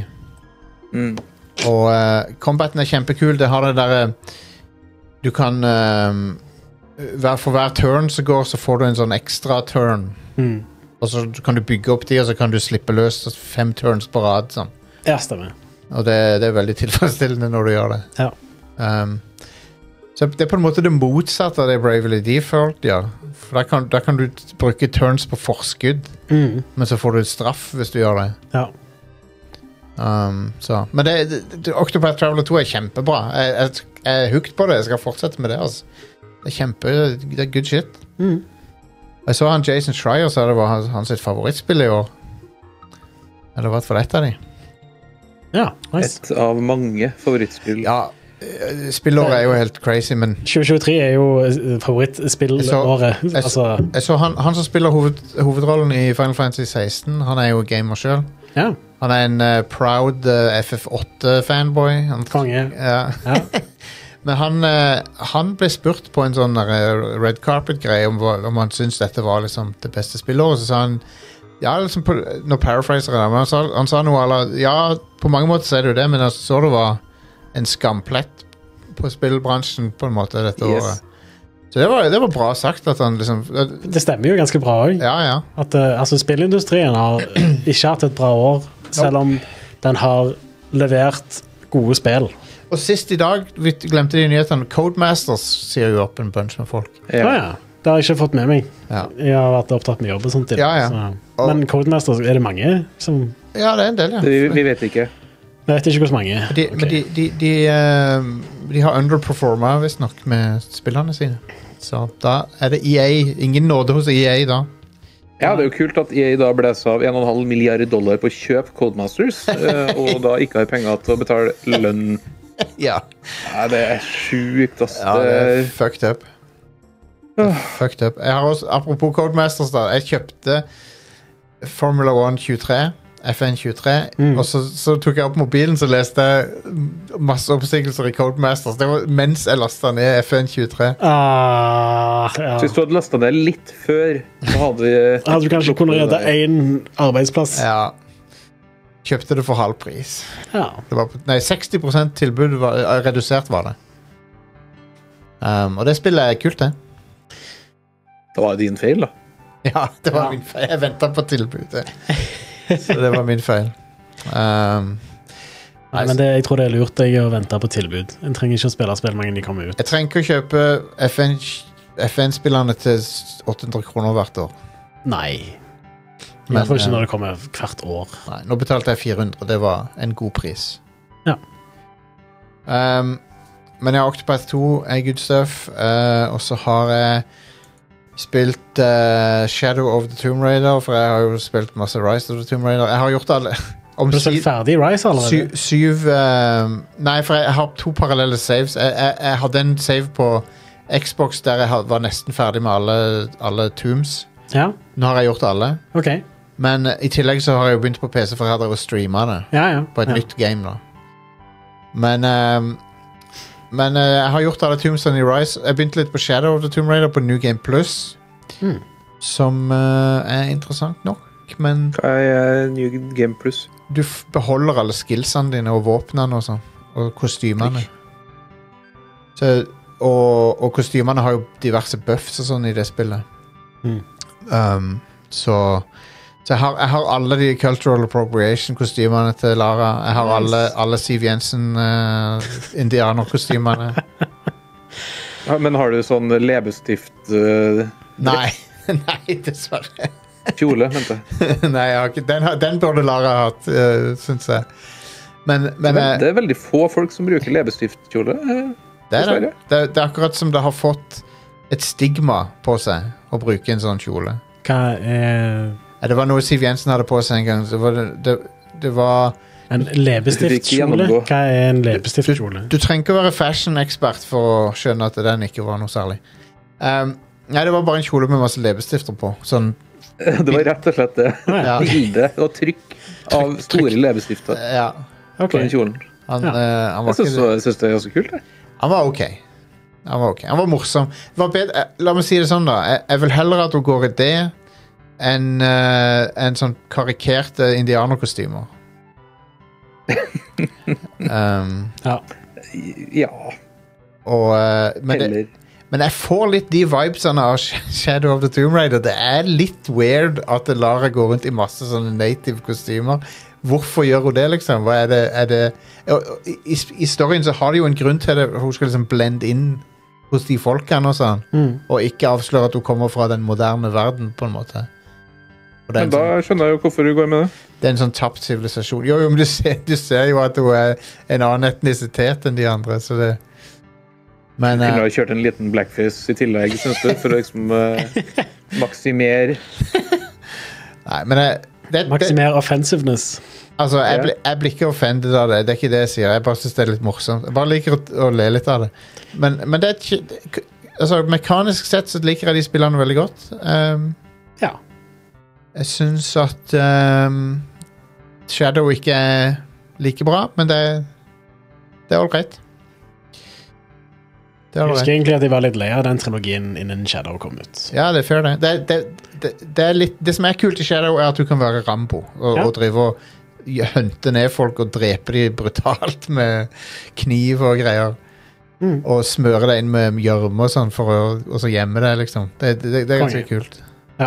Og combaten er kjempekul. Det har det der du kan for hver turn som går, så får du en sånn ekstra turn. Og så kan du bygge opp de, og så kan du slippe løs 5 turns på rad sånn. Ja, stemmer. Og det er veldig tilfredsstillende når du gjør det. Ja. Så det er på en måte det motsatte av det Bravely Default gjør. For der kan du bruke turns på forskudd, men så får du straff hvis du gjør det. Ja. Men Octopath Traveler 2 er kjempebra. Jeg er hooked på det. Jeg skal fortsette med det, altså. Det er good shit. Jeg så han Jason Schreier, så det var hans favorittspill i år. Eller i hvert fall et av de. Ja, nice. Et av mange favorittspill. Ja, spillåret er jo helt crazy, men 2023 er jo favorittspillåret. Jeg så han som spiller hovedrollen i Final Fantasy 16. Han er jo gamer selv. Ja. Han er en proud FF8-fanboy. Konge. Ja. Men han ble spurt på en sånn red carpet-greie om han syntes dette var liksom det beste spillåret. Så sa han, ja, liksom nå paraphraser jeg, men han sa noe, eller, ja, på mange måter så er det jo det, men jeg så det var en skamplett på spillbransjen på en måte dette året. Så det var bra sagt at han liksom Det stemmer jo ganske bra også. Ja. At spillindustrien har ikke hatt et bra år, selv om den har levert gode spill. Og sist I dag, vi glemte de nyhetene, Codemasters sier jo opp en bunch med folk. Ja. Det har jeg ikke fått med meg. Ja. Jeg har vært opptatt med jobb og sånt. Ja. Men Codemasters, det mange som... Ja, det en del, ja. Vi vet ikke. Jeg vet ikke hvor mange. De har underperformet, visst nok, med spillerne sine. Så da det EA. Ingen nåde hos EA da. Ja, det jo kult at EA da blåser av $1,5 milliard på kjøp Codemasters, og da ikke har penger til å betale lønn. Ja. Det sjukt, ass. Ja, det fucked up. Fucked up. Jeg har også, apropos Codemasters da, jeg kjøpte Formula 1 23, FN 23, og så tok jeg opp mobilen, så leste jeg masse oppsigelser I Codemasters. Det var mens jeg lastet ned FN 23. Ja. Så hvis du hadde lastet ned litt før, så hadde du kanskje kunnet redde en arbeidsplass. Ja. Kjøpte det for halv pris. Ja. Det var, 60% tilbud redusert var det. Og det spillet kult, det. Det var din feil, da. Ja, det var min feil. Jeg ventet på tilbudet. Så det var min feil. Nei, men jeg tror det lurt deg å vente på tilbud. En trenger ikke å spille spill mange de kommer ut. Jeg trenger ikke å kjøpe FN-spillerne til 800 kroner hvert år. Nei. I hvert fall ikke når det kommer hvert år. Nei, nå betalte jeg 400. Det var en god pris. Ja. Men jeg har Octopath 2 good stuff. Og så har jeg spilt Shadow of the Tomb Raider, for jeg har jo spilt masse Rise of the Tomb Raider. Jeg har gjort alle Har du spilt ferdig Rise allerede? 7 Nei, for jeg har 2 parallelle saves. Jeg hadde en save på Xbox der jeg var nesten ferdig med alle Tombs. Ja. Nå har jeg gjort alle. Ok. Men I tillegg så har jeg jo begynt på PC, for jeg hadde jo streamet det på et nytt game da. Men jeg har gjort alle Tombstone I Rise. Jeg begynte litt på Shadow of the Tomb Raider på New Game Plus, som interessant nok, men... Hva New Game Plus? Du beholder alle skillsene dine og våpnene og sånn, og kostymene. Så, og kostymene har jo diverse buffs og sånn I det spillet. Så jeg har alle de cultural appropriation kostymene til Lara. Jeg har alle Siv Jensen indianerkostymene. Ja, men har du sånn leppestift Nei, dessverre. Kjole, vent. Nei, jeg har ikke. Den burde Lara hatt, synes jeg. Men det veldig få folk som bruker leppestiftkjole. Det akkurat som det har fått et stigma på seg å bruke en sånn kjole. Det var noe Siv Jensen hadde på seg en gang. Det var en leppestiftkjole? Hva en leppestiftkjole? Du trenger ikke å være fashion-ekspert for å skjønne at den ikke var noe særlig. Nei, det var bare en kjole med masse leppestifter på. Sånn. Det var rett og slett det. Bilde og trykk av store leppestifter på den kjolen. Jeg synes det ganske kult. Han var ok. Han var morsom. La meg si det sånn da. Jeg vil heller at hun går I det enn sånn karikerte indianerkostymer. Ja. Men jeg får litt de vibesene av Shadow of the Tomb Raider. Det litt weird at Lara går rundt I masse sånne native kostymer. Hvorfor gjør hun det, liksom? Hva det? I storyen så har de jo en grunn til det. Hun skal liksom blende inn hos de folkene og sånn. Og ikke avsløre at hun kommer fra den moderne verden, på en måte. Men da skjønner jeg jo hvorfor du går med det. Det en sånn tapt sivilisasjon. Jo, men du ser jo at hun en annen etnisitet enn de andre, så det... Men, kunne ha kjørt en liten blackface I tillegg, synes du, for å liksom maksimere. Nei, men maksimere offensiveness. Altså, jeg blir ikke offended av det. Det ikke det jeg sier. Jeg bare synes det litt morsomt. Jeg bare liker å le litt av det. Men det altså, mekanisk sett så liker jeg de spillene veldig godt. Jeg synes at Shadow ikke like bra, men det all right. Jeg husker egentlig at jeg var litt lei av den trilogien innen Shadow kom ut. Ja, det fair det. Det som kult I Shadow at du kan være Rambo og drive og hunte ned folk og drepe de brutalt med kniv og greier. Og smøre det inn med gjørme og sånn for å så gjemme det, liksom. Det ganske kult. Ja.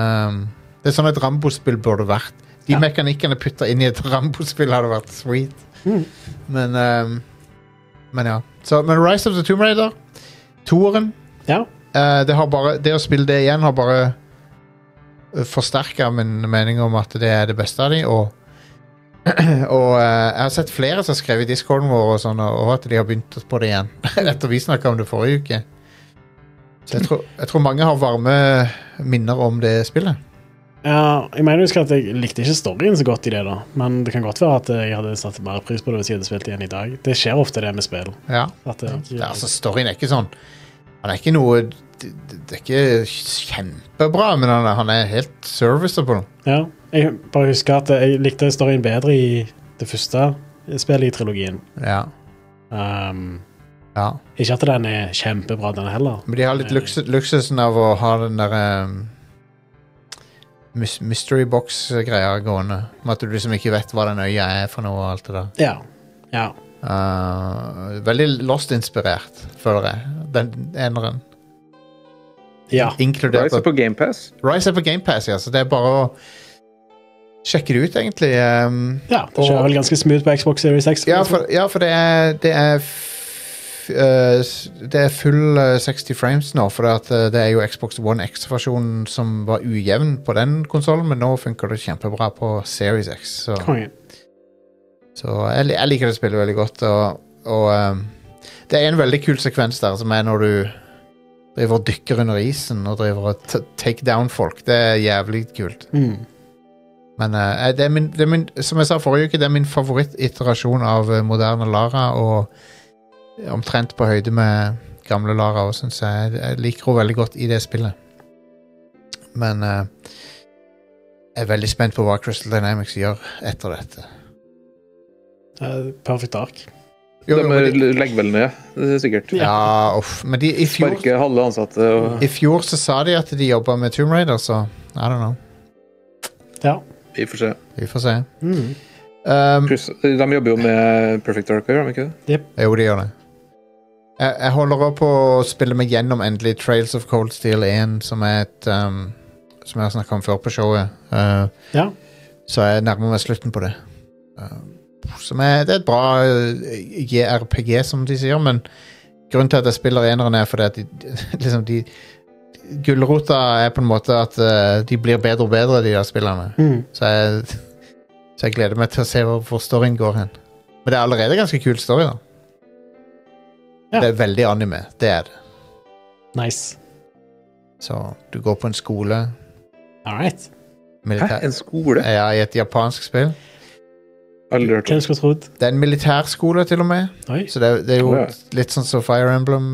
Det sånn et Rambo-spill burde vært. De mekanikkene puttet inn I et Rambo-spill hadde vært sweet. Men ja. Så, men Rise of the Tomb Raider, 2-eren, Ja. det å spille det igjen har bare forsterket min mening om at det er det beste av de, og jeg har sett flere som har skrevet i Discorden vår og sånn, og at de har begynt på det igjen etter vi snakket om det forrige uke. Så jeg tror mange har varme minner om det spillet. Ja, jeg mener husker at jeg likte ikke storyen så godt i det da, men det kan godt være at jeg hadde satt mer pris på det hvis jeg hadde spilt igjen i dag. Det skjer ofte det med spill. Ja, altså storyen er ikke sånn, han er ikke noe, det er ikke kjempebra, men han er helt serviceable. Ja, jeg bare husker at jeg likte storyen bedre i det første spillet i trilogien. Ja. Ja. Ikke at den er kjempebra den heller. Men de har litt luksusen av å ha den der mystery box-greia gående. Med at du liksom ikke vet hva den øya er for noe og alt det der. Ja. Veldig Lost-inspirert, føler jeg. Den eneren. Ja. Rise er på Game Pass. Rise er på Game Pass, ja. Så det er bare å sjekke det ut, egentlig. Ja, det skjer vel ganske smooth på Xbox Series X. Ja, for det er full 60 frames nå, for det er jo Xbox One X-versjonen som var ujevn på den konsolen, men nå funker det kjempebra på Series X. Så jeg liker det spillet veldig godt, og det er en veldig kul sekvens der, som er når du driver og dykker under isen og driver og take down folk. Det er jævlig kult. Men det er min, som jeg sa forrige uke, det er min favorittiterasjon av moderne Lara, og omtrent på høyde med gamle Lara også, synes jeg. Jeg liker henne veldig godt i det spillet. Men jeg er veldig spent på hva Crystal Dynamics gjør etter dette. Perfect Dark. De legger vel ned, det er sikkert. Ja, men i fjor... Sparke halve ansatte. I fjor så sa de at de jobbet med Tomb Raider, så I don't know. Ja. Vi får se. De jobber jo med Perfect Dark, gjør de ikke det? Yep. Jo, de gjør det. Jeg holder opp på å spille meg gjennom endelig Trails of Cold Steel 1, som er et som jeg har snakket om før på showet. Så jeg nærmer meg slutten på det. Det er et bra JRPG, som de sier, men grunnen til at jeg spiller eneren er fordi at gulrota er på en måte at de blir bedre og bedre, de der spillerne. Så jeg gleder meg til å se hvor storyen går hen. Men det er allerede ganske kul story da. Ja. Det er veldig anime, det er det. Nice. Så du går på en skole. Alright. En skole? Ja, i et japansk spill. Hvem skulle trodd? Det er en militærskole til og med. Oi. Så det er jo litt sånn som Fire Emblem.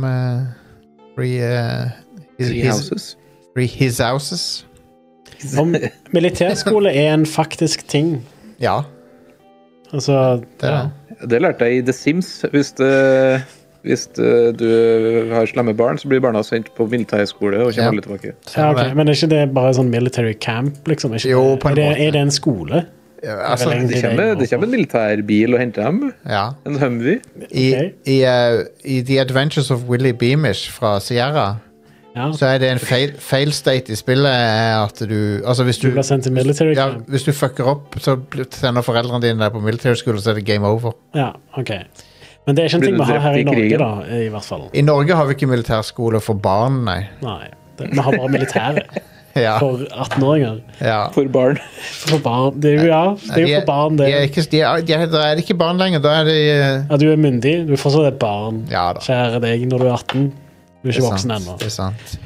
His houses. Om militærskole er en faktisk ting. Ja. Altså, det lærte jeg i The Sims. Hvis du har slemme barn, så blir barna sendt på militærskole og kommer alle tilbake. Ja, okay. Men er ikke det bare sånn military camp, liksom? Jo, på en måte. Er det en skole? Ja, altså, det kommer en militærbil og henter dem. Ja. En Humvee. I The Adventures of Willy Beamish fra Sierra, så er det en fail state i spillet er at du... Altså hvis du blir sendt til military camp. Ja, hvis du fucker opp, så sender foreldrene dine deg på military school, så er det game over. Ja, ok. Men det er ikke en ting vi har her i Norge da, i hvert fall. I Norge har vi ikke militærskole for barn, nei. Nei, vi har bare militære. Ja. For 18-åringer. Ja. For barn. For barn. Det er jo for barn. Da er det ikke barn lenger. Da er det... Ja, du er myndig. Du er fortsatt et barn. Ja, da. Kjære deg når du er 18. Du er ikke voksen ennå. Det er sant.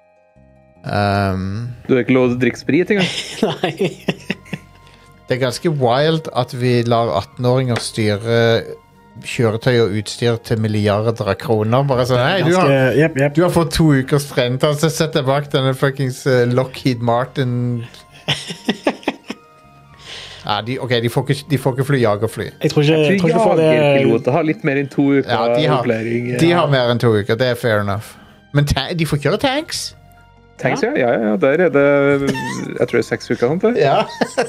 Du har ikke lov til å drikke sprit engang? Nei. Det er ganske wild at vi lar 18-åringer styre kjøretøy og utstyr til milliarder av kroner. Bare sånn, hei, du har fått 2 ukers trening, så sett deg bak denne fuckings Lockheed Martin. Ja, de får ikke fly jagerfly. Jeg tror jagerpiloter har litt mer enn 2 uker opplæring. De har mer enn 2 uker, det er fair enough. Men de får kjøre tanks. Tanks, ja. Der er det, jeg tror det er 6 uker, sant det? Ja.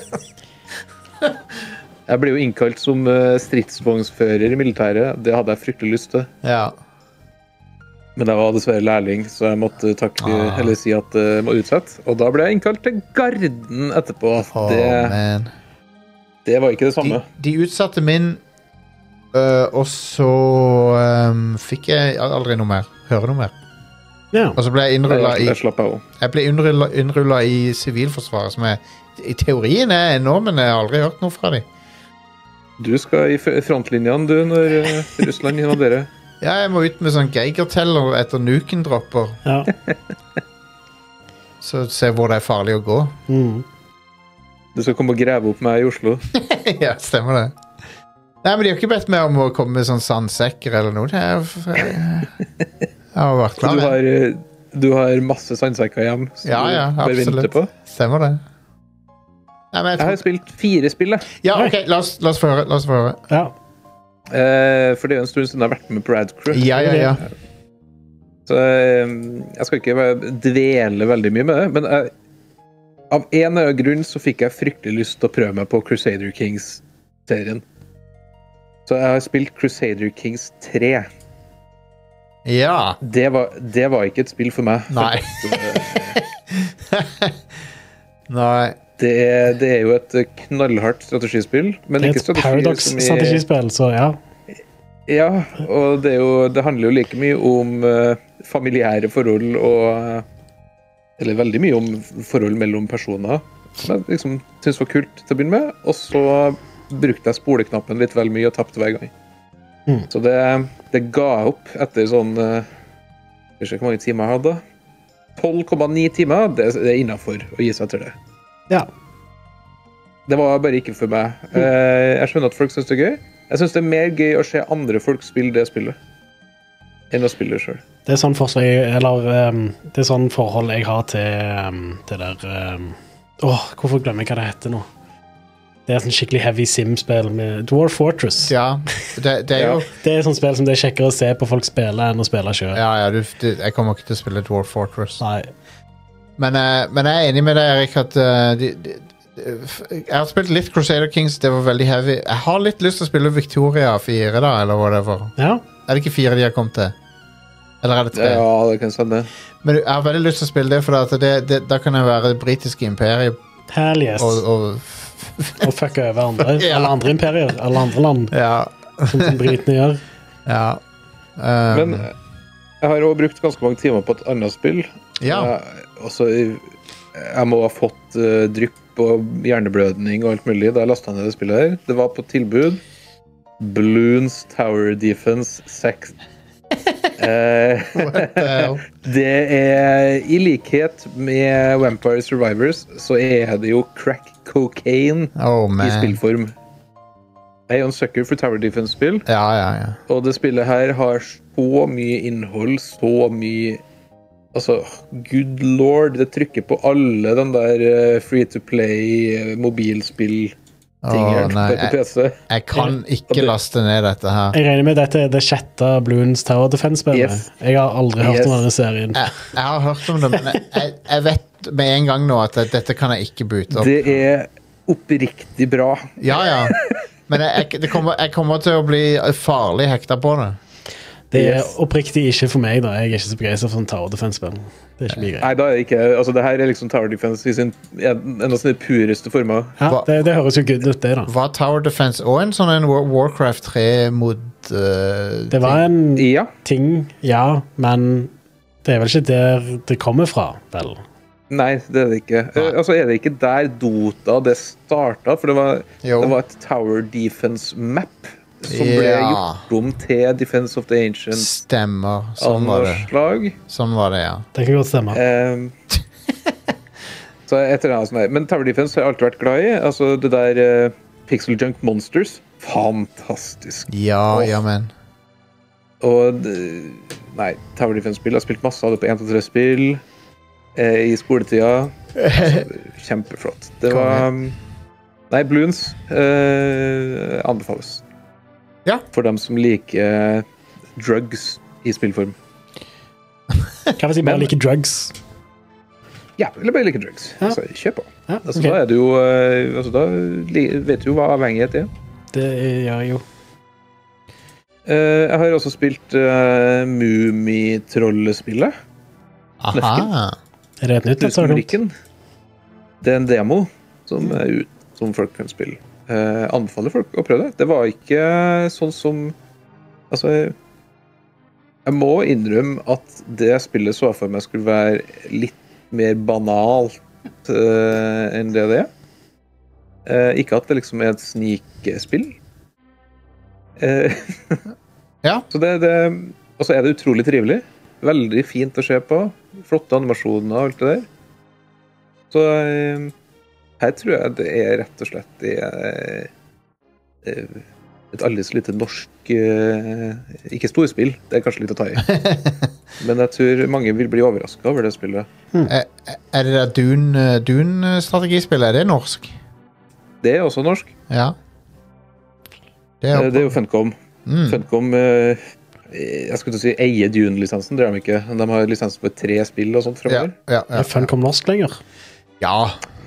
Jeg ble jo innkalt som stridsvognsfører i militæret. Det hadde jeg fryktelig lyst til. Ja. Men jeg var dessverre lærling, så jeg måtte si at det må utsette. Og da ble jeg innkalt til Garden etterpå. Det var ikke det samme. De utsatte min Og så fikk jeg aldri noe mer. Høre noe mer. Ja. Og så ble jeg innrullet Jeg ble innrullet i Sivilforsvaret, som i teorien enorm, men jeg har aldri hørt noe fra dem. Du skal i frontlinjene, du, når Russland invaderer. Ja, jeg må ut med sånn Geiger-teller etter nuken-dropper. Ja. Så se hvor det farlig å gå. Du skal komme og greve opp meg i Oslo. Ja, stemmer det. Nei, men de har ikke bedt meg om å komme med sånn sandsekker eller noe. Jeg har vært klar. Du har masse sandsekker hjem, så ja, du bør vente på. Stemmer det. Nei, jeg har spilt 4 spill. Ja, ok, la oss få høre. Ja. For det er en stund siden jeg har vært med på Radcrew. Ja. Så jeg skal ikke dvele veldig mye med det, men av en eller annen grunn så fikk jeg fryktelig lyst til å prøve meg på Crusader Kings-serien. Så jeg har spilt Crusader Kings 3. Ja. Det var ikke et spill for meg. Nei. Nei. Det er jo et knallhardt strategispill, men det ikke er et Paradox-strategispill, så ja. Ja, og det handler jo like mye om familiære forhold eller veldig mye om forhold mellom personer, som jeg liksom synes var kult til å begynne med, og så brukte jeg spoleknappen litt vel mye og tappte hver gang. Så det ga opp etter sånn, jeg vet ikke hvor mange timer jeg hadde. 12,9 timer, det er innenfor å gi seg til det. Ja. Det var bare ikke for meg. Jeg skjønner at folk synes det er gøy. Jeg synes det er mer gøy å se andre folk spille det spillet enn å spille det selv. Det er sånn det er sånn forhold jeg har til det der hvorfor glemmer jeg hva det heter nå? Det er sånn skikkelig heavy sim-spill med Dwarf Fortress. Ja, det er jo... Det er sånn spill som det er kjekkere å se på folk spille enn å spille selv. Ja, jeg kommer ikke til å spille Dwarf Fortress. Nei. Men jeg er enig med deg, Erik, at jeg har spilt litt Crusader Kings, det var veldig heavy. Jeg har litt lyst til å spille Victoria 4 da, eller whatever. Ja. Er det ikke 4 de har kommet til? Eller er det 3? Ja, det kan stemme. Men jeg har veldig lyst til å spille det, for da kan jeg være det britiske imperiet. Hell yes. Og fucke over andre, eller andre imperier, eller andre land. Ja. Som britene gjør. Ja. Men jeg har også brukt ganske mange timer på et annet spill. Ja. Jeg må ha fått drypp og hjerneblødning og alt mulig da jeg lastet ned det spillet her. Det var på tilbud. Bloons Tower Defense 6. Det er i likhet med Vampire Survivors, så er det jo crack cocaine i spillform. Jeg er jo en sucker for Tower Defense-spill. Ja. Og det spillet her har så mye innhold, så mye... Altså, good lord, det trykker på alle den der free-to-play mobilspill-tingeren på PC. Jeg kan ikke laste ned dette her. Jeg regner med dette er det 6. Bloons Tower Defense-spillet. Yes. Jeg har aldri hørt om denne serien. Jeg har hørt om det, men jeg vet med en gang nå at dette kan jeg ikke boote opp. Det er oppriktig bra. Ja. Men jeg kommer til å bli farlig hekta på det. Det er oppriktig ikke for meg da. Jeg er ikke så begeistret for en Tower Defense-spill. Det er ikke mye greit. Nei, da er det ikke. Altså, det her er liksom Tower Defense i en av sine pureste former. Ja, det høres jo good ut, det da. Var Tower Defense også en sånn Warcraft 3-mod det var en ting, ja, men det er vel ikke der det kommer fra, vel? Nei, det er det ikke. Altså, er det ikke der Dota det startet? For det var et Tower Defense map som ble gjort om til Defense of the Ancient. Stemmer, sånn var det. Sånn var det, ja. Det kan godt stemme. Så etter det sånn her. Men Tower Defense har jeg alltid vært glad i. Altså det der Pixel Junk Monsters. Fantastisk. Ja, men. Og nei, Tower Defense-spill. Jeg har spilt masse av det på 1-3-spill i skoletida. Altså, kjempeflott. Det var... Nei, Bloons anbefales. Ja. For dem som liker drugs i spillform. Kan vi si bare liker drugs? Ja, eller bare liker drugs. Ja. Altså, kjør på. Ja, altså, da er du jo da vet du jo hva avhengighet er. Det gjør jeg jo. Jeg har også spilt Mummitrollespillet. Aha. Er det et nytt? Det er en demo som er ut, som folk kan spille. anbefaler folk å prøve det. Det var ikke sånn som altså, jeg må innrømme at det spillet så for meg skulle være litt mer banalt enn det er. Ikke at det liksom er et snikspill. Ja. Så og så er det utrolig trivelig. Veldig fint å se på. Flotte animasjoner og alt det der. Så her tror jeg det er rett og slett et aldri så lite norsk ikke storspill, det er kanskje litt å ta i. Men jeg tror mange vil bli overrasket over det spillet. Er det der Dune-strategispillet, er det norsk? Det er også norsk. Ja. Det er jo Funcom. Funcom jeg skulle til å si eier Dune-lisensen, det er de ikke. De har lisensen for 3 spill og sånt fremover. Er Funcom norsk lenger? Ja.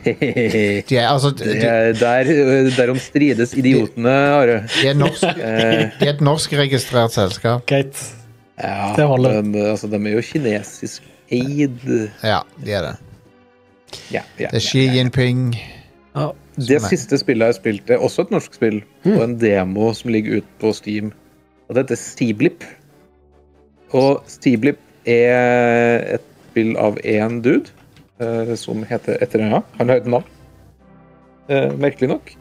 Derom strides idiotene, Are. De er et norsk-registrert selskap. Greit. Ja, det holder. Men altså, de er jo kinesisk eid. Ja, de er det. Ja, det er Xi Jinping. Ja. Det siste spillet jeg spilte, også et norsk spill, og en demo som ligger ute på Steam. Og det heter Steeblip. Og Steeblip er et spill av en dude som heter etter han har et navn. Merkelig nok.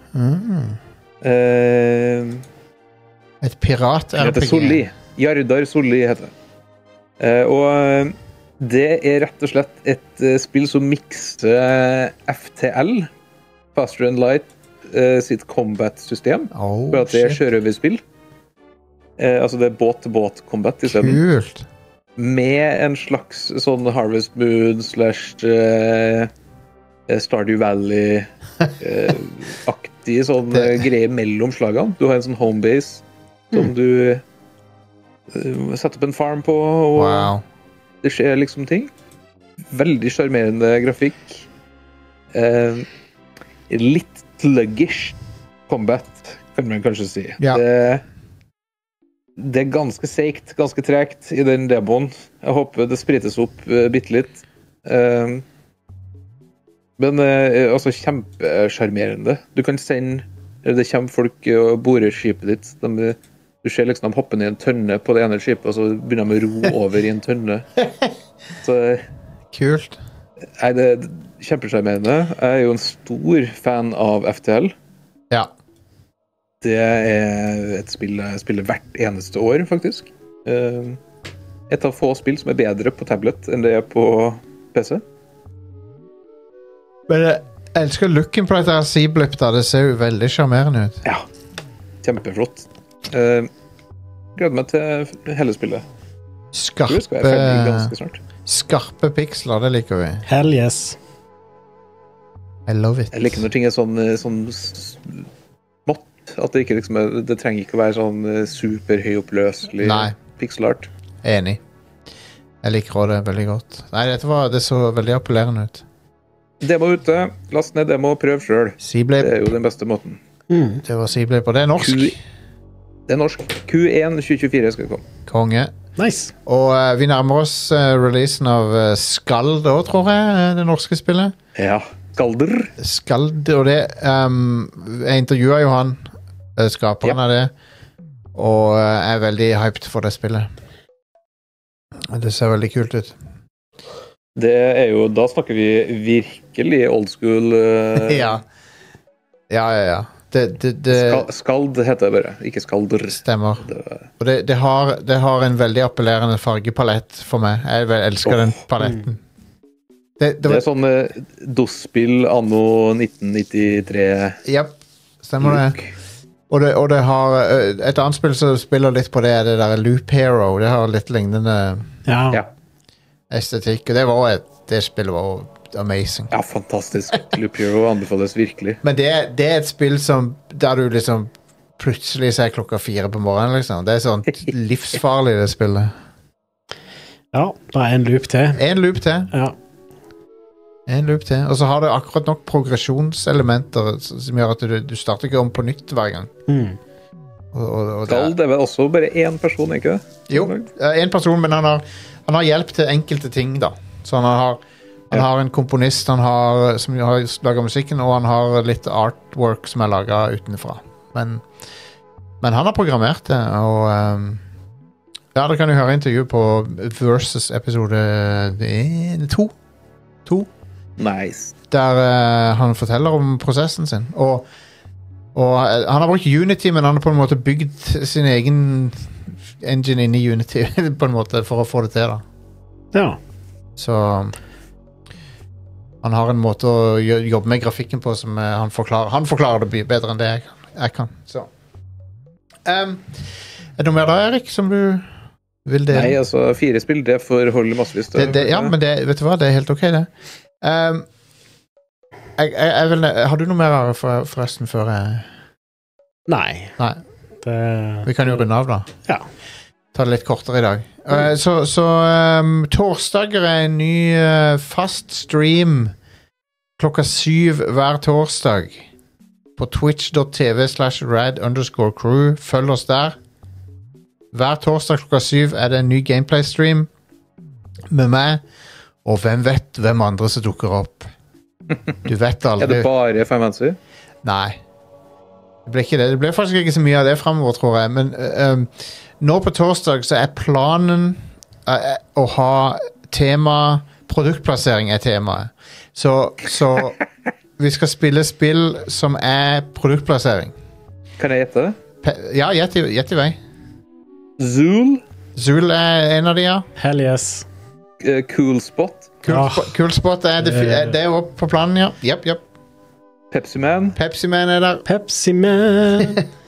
Et pirat-RPG. Han heter Solli. Jardar Solli heter det. Og det er rett og slett et spill som mikser FTL, Faster and Light, sitt combat-system. For at det er sjørøverspill. Altså det er båt-til-båt-combat i stedet. Kult. Med en slags sånn Harvest Moon / Stardew Valley-aktig sånn greie mellom slagene. Du har en sånn homebase som du setter opp en farm på, og det skjer liksom ting. Veldig charmerende grafikk. Litt sluggish combat, kan man kanskje si. Ja. Det er ganske seigt, ganske tregt i den demoen. Jeg håper det sprites opp bitte litt. Men altså kjempecharmerende. Du kan sende, det kommer folk og borer skipet ditt. Du ser liksom de hopper ned i en tønne på det ene skipet, og så begynner de å ro over i en tønne. Så, kult. Nei, det er kjempecharmerende. Jeg er jo en stor fan av FTL. Ja. Det er et spill jeg spiller hvert eneste år, faktisk. Et av få spill som er bedre på tablet enn det er på PC. Men jeg elsker looken på dette Steeblip da. Det ser jo veldig charmerende ut. Ja, kjempeflott. Gleder meg til hele spillet. Skarpe piksler, det liker vi. Hell yes. I love it. Jeg liker når ting er sånn smått, at det ikke liksom det trenger ikke å være sånn superhøyoppløselig pixelart. Enig. Jeg liker også det veldig godt. Nei, det så veldig appellerende ut. Demo ute, last ned demo og prøv selv. Steeblip. Det er jo den beste måten. Det var Steeblip, og det er norsk. Det er norsk. Q1 2024 skal det komme. Konge. Nice. Og vi nærmer oss releasen av Skald da, tror jeg, det norske spillet. Ja, Skalder. Skald, og det jeg intervjuet jo han, skaperen av det, og er veldig hyped for det spillet. Det ser veldig kult ut. Det er jo, da snakker vi virkelig old school. Ja. Skald heter det bare, ikke Skalder. Stemmer. Og det har en veldig appellerende fargepalett for meg. Jeg elsker den paletten. Det er sånn DOS-spill anno 1993. Japp, stemmer det. Og det har et annet spill som spiller litt på det, er det der Loop Hero. Det har litt lignende estetikk, og det spillet var amazing. Ja, fantastisk. Loop Hero anbefales virkelig. Men det er et spill som der du liksom plutselig ser 4:00 på morgenen, liksom. Det er sånn livsfarlig, det spillet. Ja, det er en loop til. Ja. En loop til. Og så har det akkurat nok progresjonselementer som gjør at du starter ikke om på nytt hver gang. Det er vel også bare én person, ikke det? Jo, en person, men han har hjelp til enkelte ting da. Så han har Han har en komponist som har laget musikken, og han har litt artwork som er laget utenfra. Men han har programmert det, og ja, da kan du høre intervju på Versus episode 2. Nice. Der han forteller om prosessen sin, og han har brukt Unity, men han har på en måte bygd sin egen engine inn i Unity på en måte for å få det til da. Ja. Så han har en måte å jobbe med grafikken på som han forklarer det bedre enn det jeg kan. Så. Er det noe mer da, Erik, som du vil dele? Nei, altså 4 spill, det får holde massevis. Ja, men vet du hva, det er helt ok det. Har du noe mer forresten før jeg... Nei. Vi kan jo runde av da. Ja. Ta det litt kortere i dag. Så torsdager er en ny fast stream 7:00 hver torsdag på twitch.tv/rad_crew. Følg oss der. Hver torsdag 7:00 er det en ny gameplay stream med meg, og hvem vet hvem andre som dukker opp. Du vet aldri. Er det bare Final Fantasy? Nei. Det blir ikke det. Det blir faktisk ikke så mye av det fremover, tror jeg. Men nå på torsdag så er planen å ha tema produktplassering er temaet. Så vi skal spille spill som er produktplassering. Kan jeg gjette det? Ja, gjett i vei. Zool er en av de, ja. Hell yes. Cool Spot. Cool Spot er det er oppe på planen, ja. Japp. Pepsi Man er der. Pepsi Man.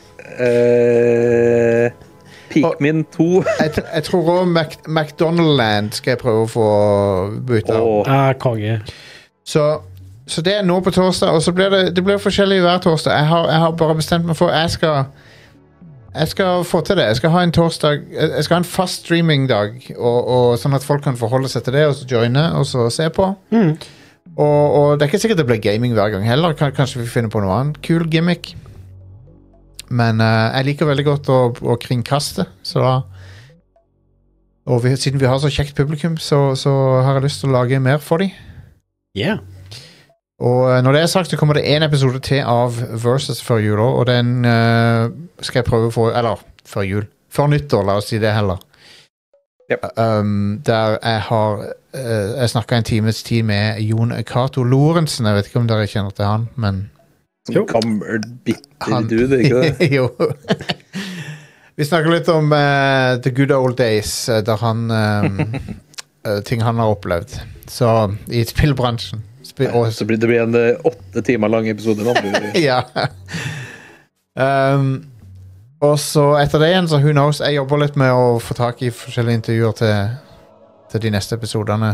Pikmin 2. jeg tror også McDonaldland skal jeg prøve å få bytte av. Konge. Så det er nå på torsdag, og så blir det blir forskjellig hver torsdag. Jeg har bare bestemt meg for jeg skal få til det. Jeg skal ha en torsdag. Jeg skal ha en fast streaming-dag, og sånn at folk kan forholde seg til det, og så joine, og så se på. Og det er ikke sikkert det blir gaming hver gang heller. Kanskje vi finner på noe annet kul gimmick. Men jeg liker veldig godt å kringkaste, så da og siden vi har så kjekt publikum, så har jeg lyst til å lage mer for dem. Yeah. Og når det er sagt, så kommer det en episode til av Versus før jul, og den skal jeg prøve å få, eller før jul, før nyttår, la oss si det heller. Yep. Der jeg snakket en times tid med Jon Cato Lorentzen. Jeg vet ikke om dere kjenner til han, men gammel, bitter dude, ikke det? Jo. Vi snakker litt om the good old days, der ting han har opplevd. Så i spillbransjen. Så det blir en 8 timer lang episode nå. Ja. Og så etter det igjen, så who knows, jeg jobber litt med å få tak i forskjellige intervjuer til de neste episodene.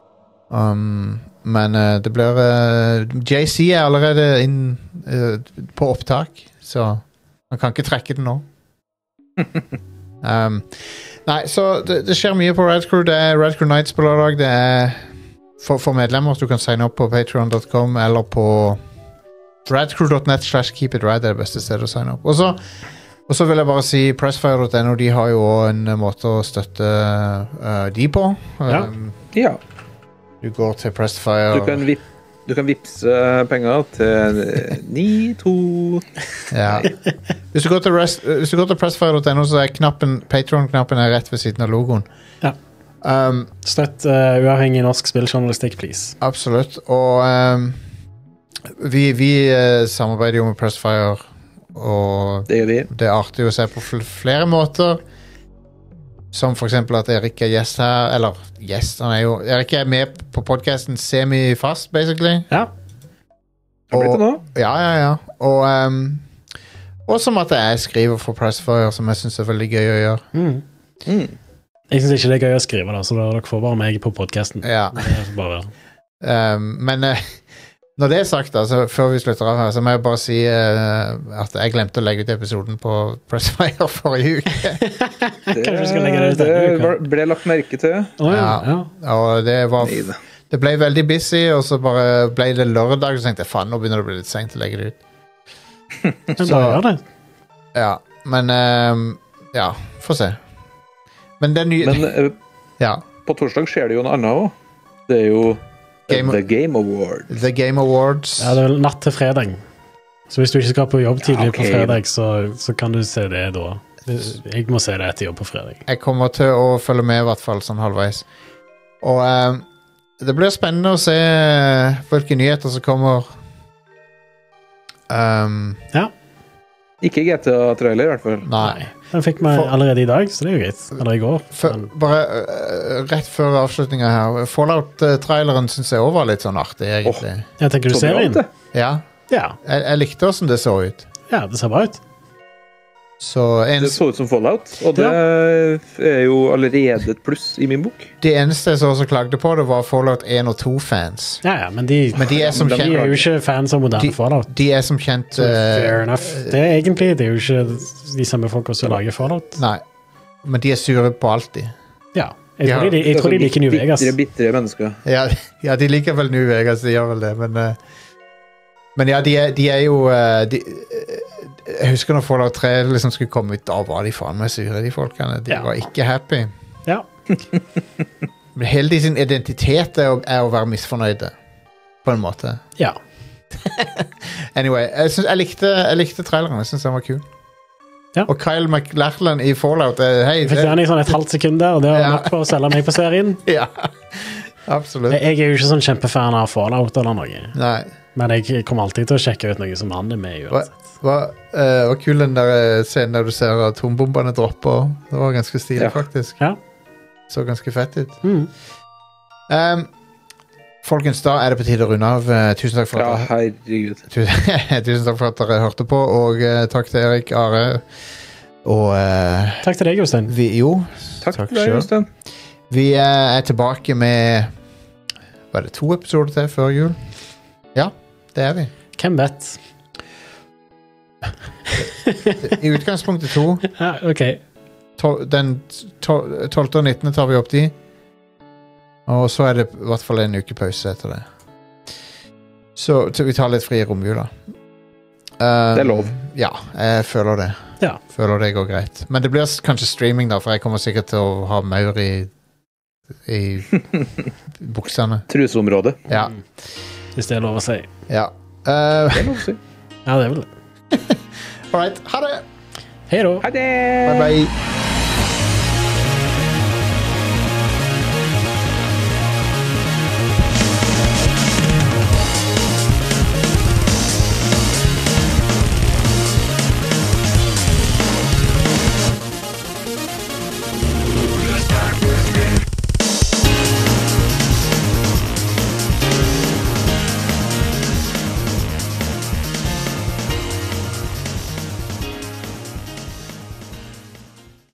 Men det blir JC er allerede på opptak, så han kan ikke trekke det nå. Nei, så det skjer mye på Rad Crew. Det er Rad Crew Nights på lørdag. Det er for medlemmer. Du kan signe opp på patreon.com eller på radcrew.net/keepitrad. Det er det beste stedet å signe opp. Og så vil jeg bare si Pressfire.no, de har jo også en måte å støtte de på. Ja. Du går til Pressfire. Du kan vippse penger til 92. Ja. Hvis du går til Pressfire.no, så er Patreon-knappen rett ved siden av logoen. Ja. Støtt uavhengig norsk spilljournalistikk, please. Absolutt. Og vi samarbeider jo med Pressfire, og det gjør vi. Det er artig å se på flere måter. Som for eksempel at Erik er gjest her. Eller gjest, Erik er med på podcasten semi-fast, basically. Ja. Det blir det nå. Ja. Og som at jeg skriver for Pressfire, som jeg synes er veldig gøy å gjøre. Jeg synes ikke det er gøy å skrive, da, så dere får bare meg på podcasten. Ja. Men når det er sagt, altså, før vi slutter av her, så må jeg bare si at jeg glemte å legge ut episoden på Pressfire forrige uke. Det ble lagt merke til. Ja. Og det ble veldig busy, og så bare ble det lørdag, så tenkte jeg, faen, nå begynner det å bli litt sent å legge det ut. Så gjør det. Ja, men ja, få se. Men det er nye... Men på torsdag skjer det jo noe annet også. Det er jo The Game Awards. The Game Awards. Ja, det er vel natt til fredag. Så hvis du ikke skal på jobb tidlig på fredag, så kan du se det da. Jeg må se det etter jobb på fredag. Jeg kommer til å følge med i hvert fall sånn halvveis. Og det blir spennende å se hvilke nyheter som kommer. Ja. Ikke GTA-trailer i hvert fall. Nei. Den fikk vi allerede i dag, så det er jo greit. Eller i går. Bare rett før avslutningen her. Fallout-traileren synes jeg også var litt sånn artig, egentlig. Jeg tenker du ser inn. Ja. Jeg likte hvordan det så ut. Ja, det ser bra ut. Det så ut som Fallout, og det er jo allerede et pluss i min bok. De eneste som også klagde på det var Fallout 1 og 2-fans. Ja, men de er jo ikke fans av moderne Fallout. De er som kjent... fair enough. Det er jo ikke de samme folk som lager Fallout. Nei, men de er sure på alltid. Ja, jeg tror de liker New Vegas. Bittre mennesker. Ja, de liker vel New Vegas, de gjør vel det, men ja, de er jo... jeg husker når Fallout 3 liksom skulle komme ut, da var de faen meg sure, de folkene. De var ikke happy. Ja. Men hele de sin identitet er å være misfornøyde, på en måte. Ja. Anyway, jeg likte traileren, jeg synes den var kul. Ja. Og Kyle MacLachlan i Fallout, hei. Jeg fikk den i sånn et halvt sekund der, og det var nok for å selge meg på serien. Ja, absolutt. Jeg er jo ikke sånn kjempefan av Fallout eller noe. Nei. Men jeg kommer alltid til å sjekke ut noe som han er med i uansett. Var kul den der scenen der du ser atombombene dropper. Det var ganske stilig, faktisk. Ja. Så ganske fett ut. Folkens, da er det på tide å runde av. Tusen takk for at herregud. Tusen takk for at dere hørte på, og takk til Erik, Are, og takk til deg, Jostein. Takk til deg, Jostein. Vi er tilbake med var det 2 episoder til før jul? Ja, det er vi. Hvem vet? I utgangspunktet 2. Ja, ok. Den 12. og 19. tar vi opp de. Og så er det i hvert fall en uke pause etter det. Så vi tar litt fri i romjula. Det er lov. Ja, jeg føler det. Ja. Føler det går greit. Men det blir kanskje streaming da, for jeg kommer sikkert til å ha maur i buksene. Truseområdet. Ja. Hvis det er lov å si. Ja. Det er lov å si. Ja, det er vel det. All right, ha det! Hei da! Ha det! Bye bye!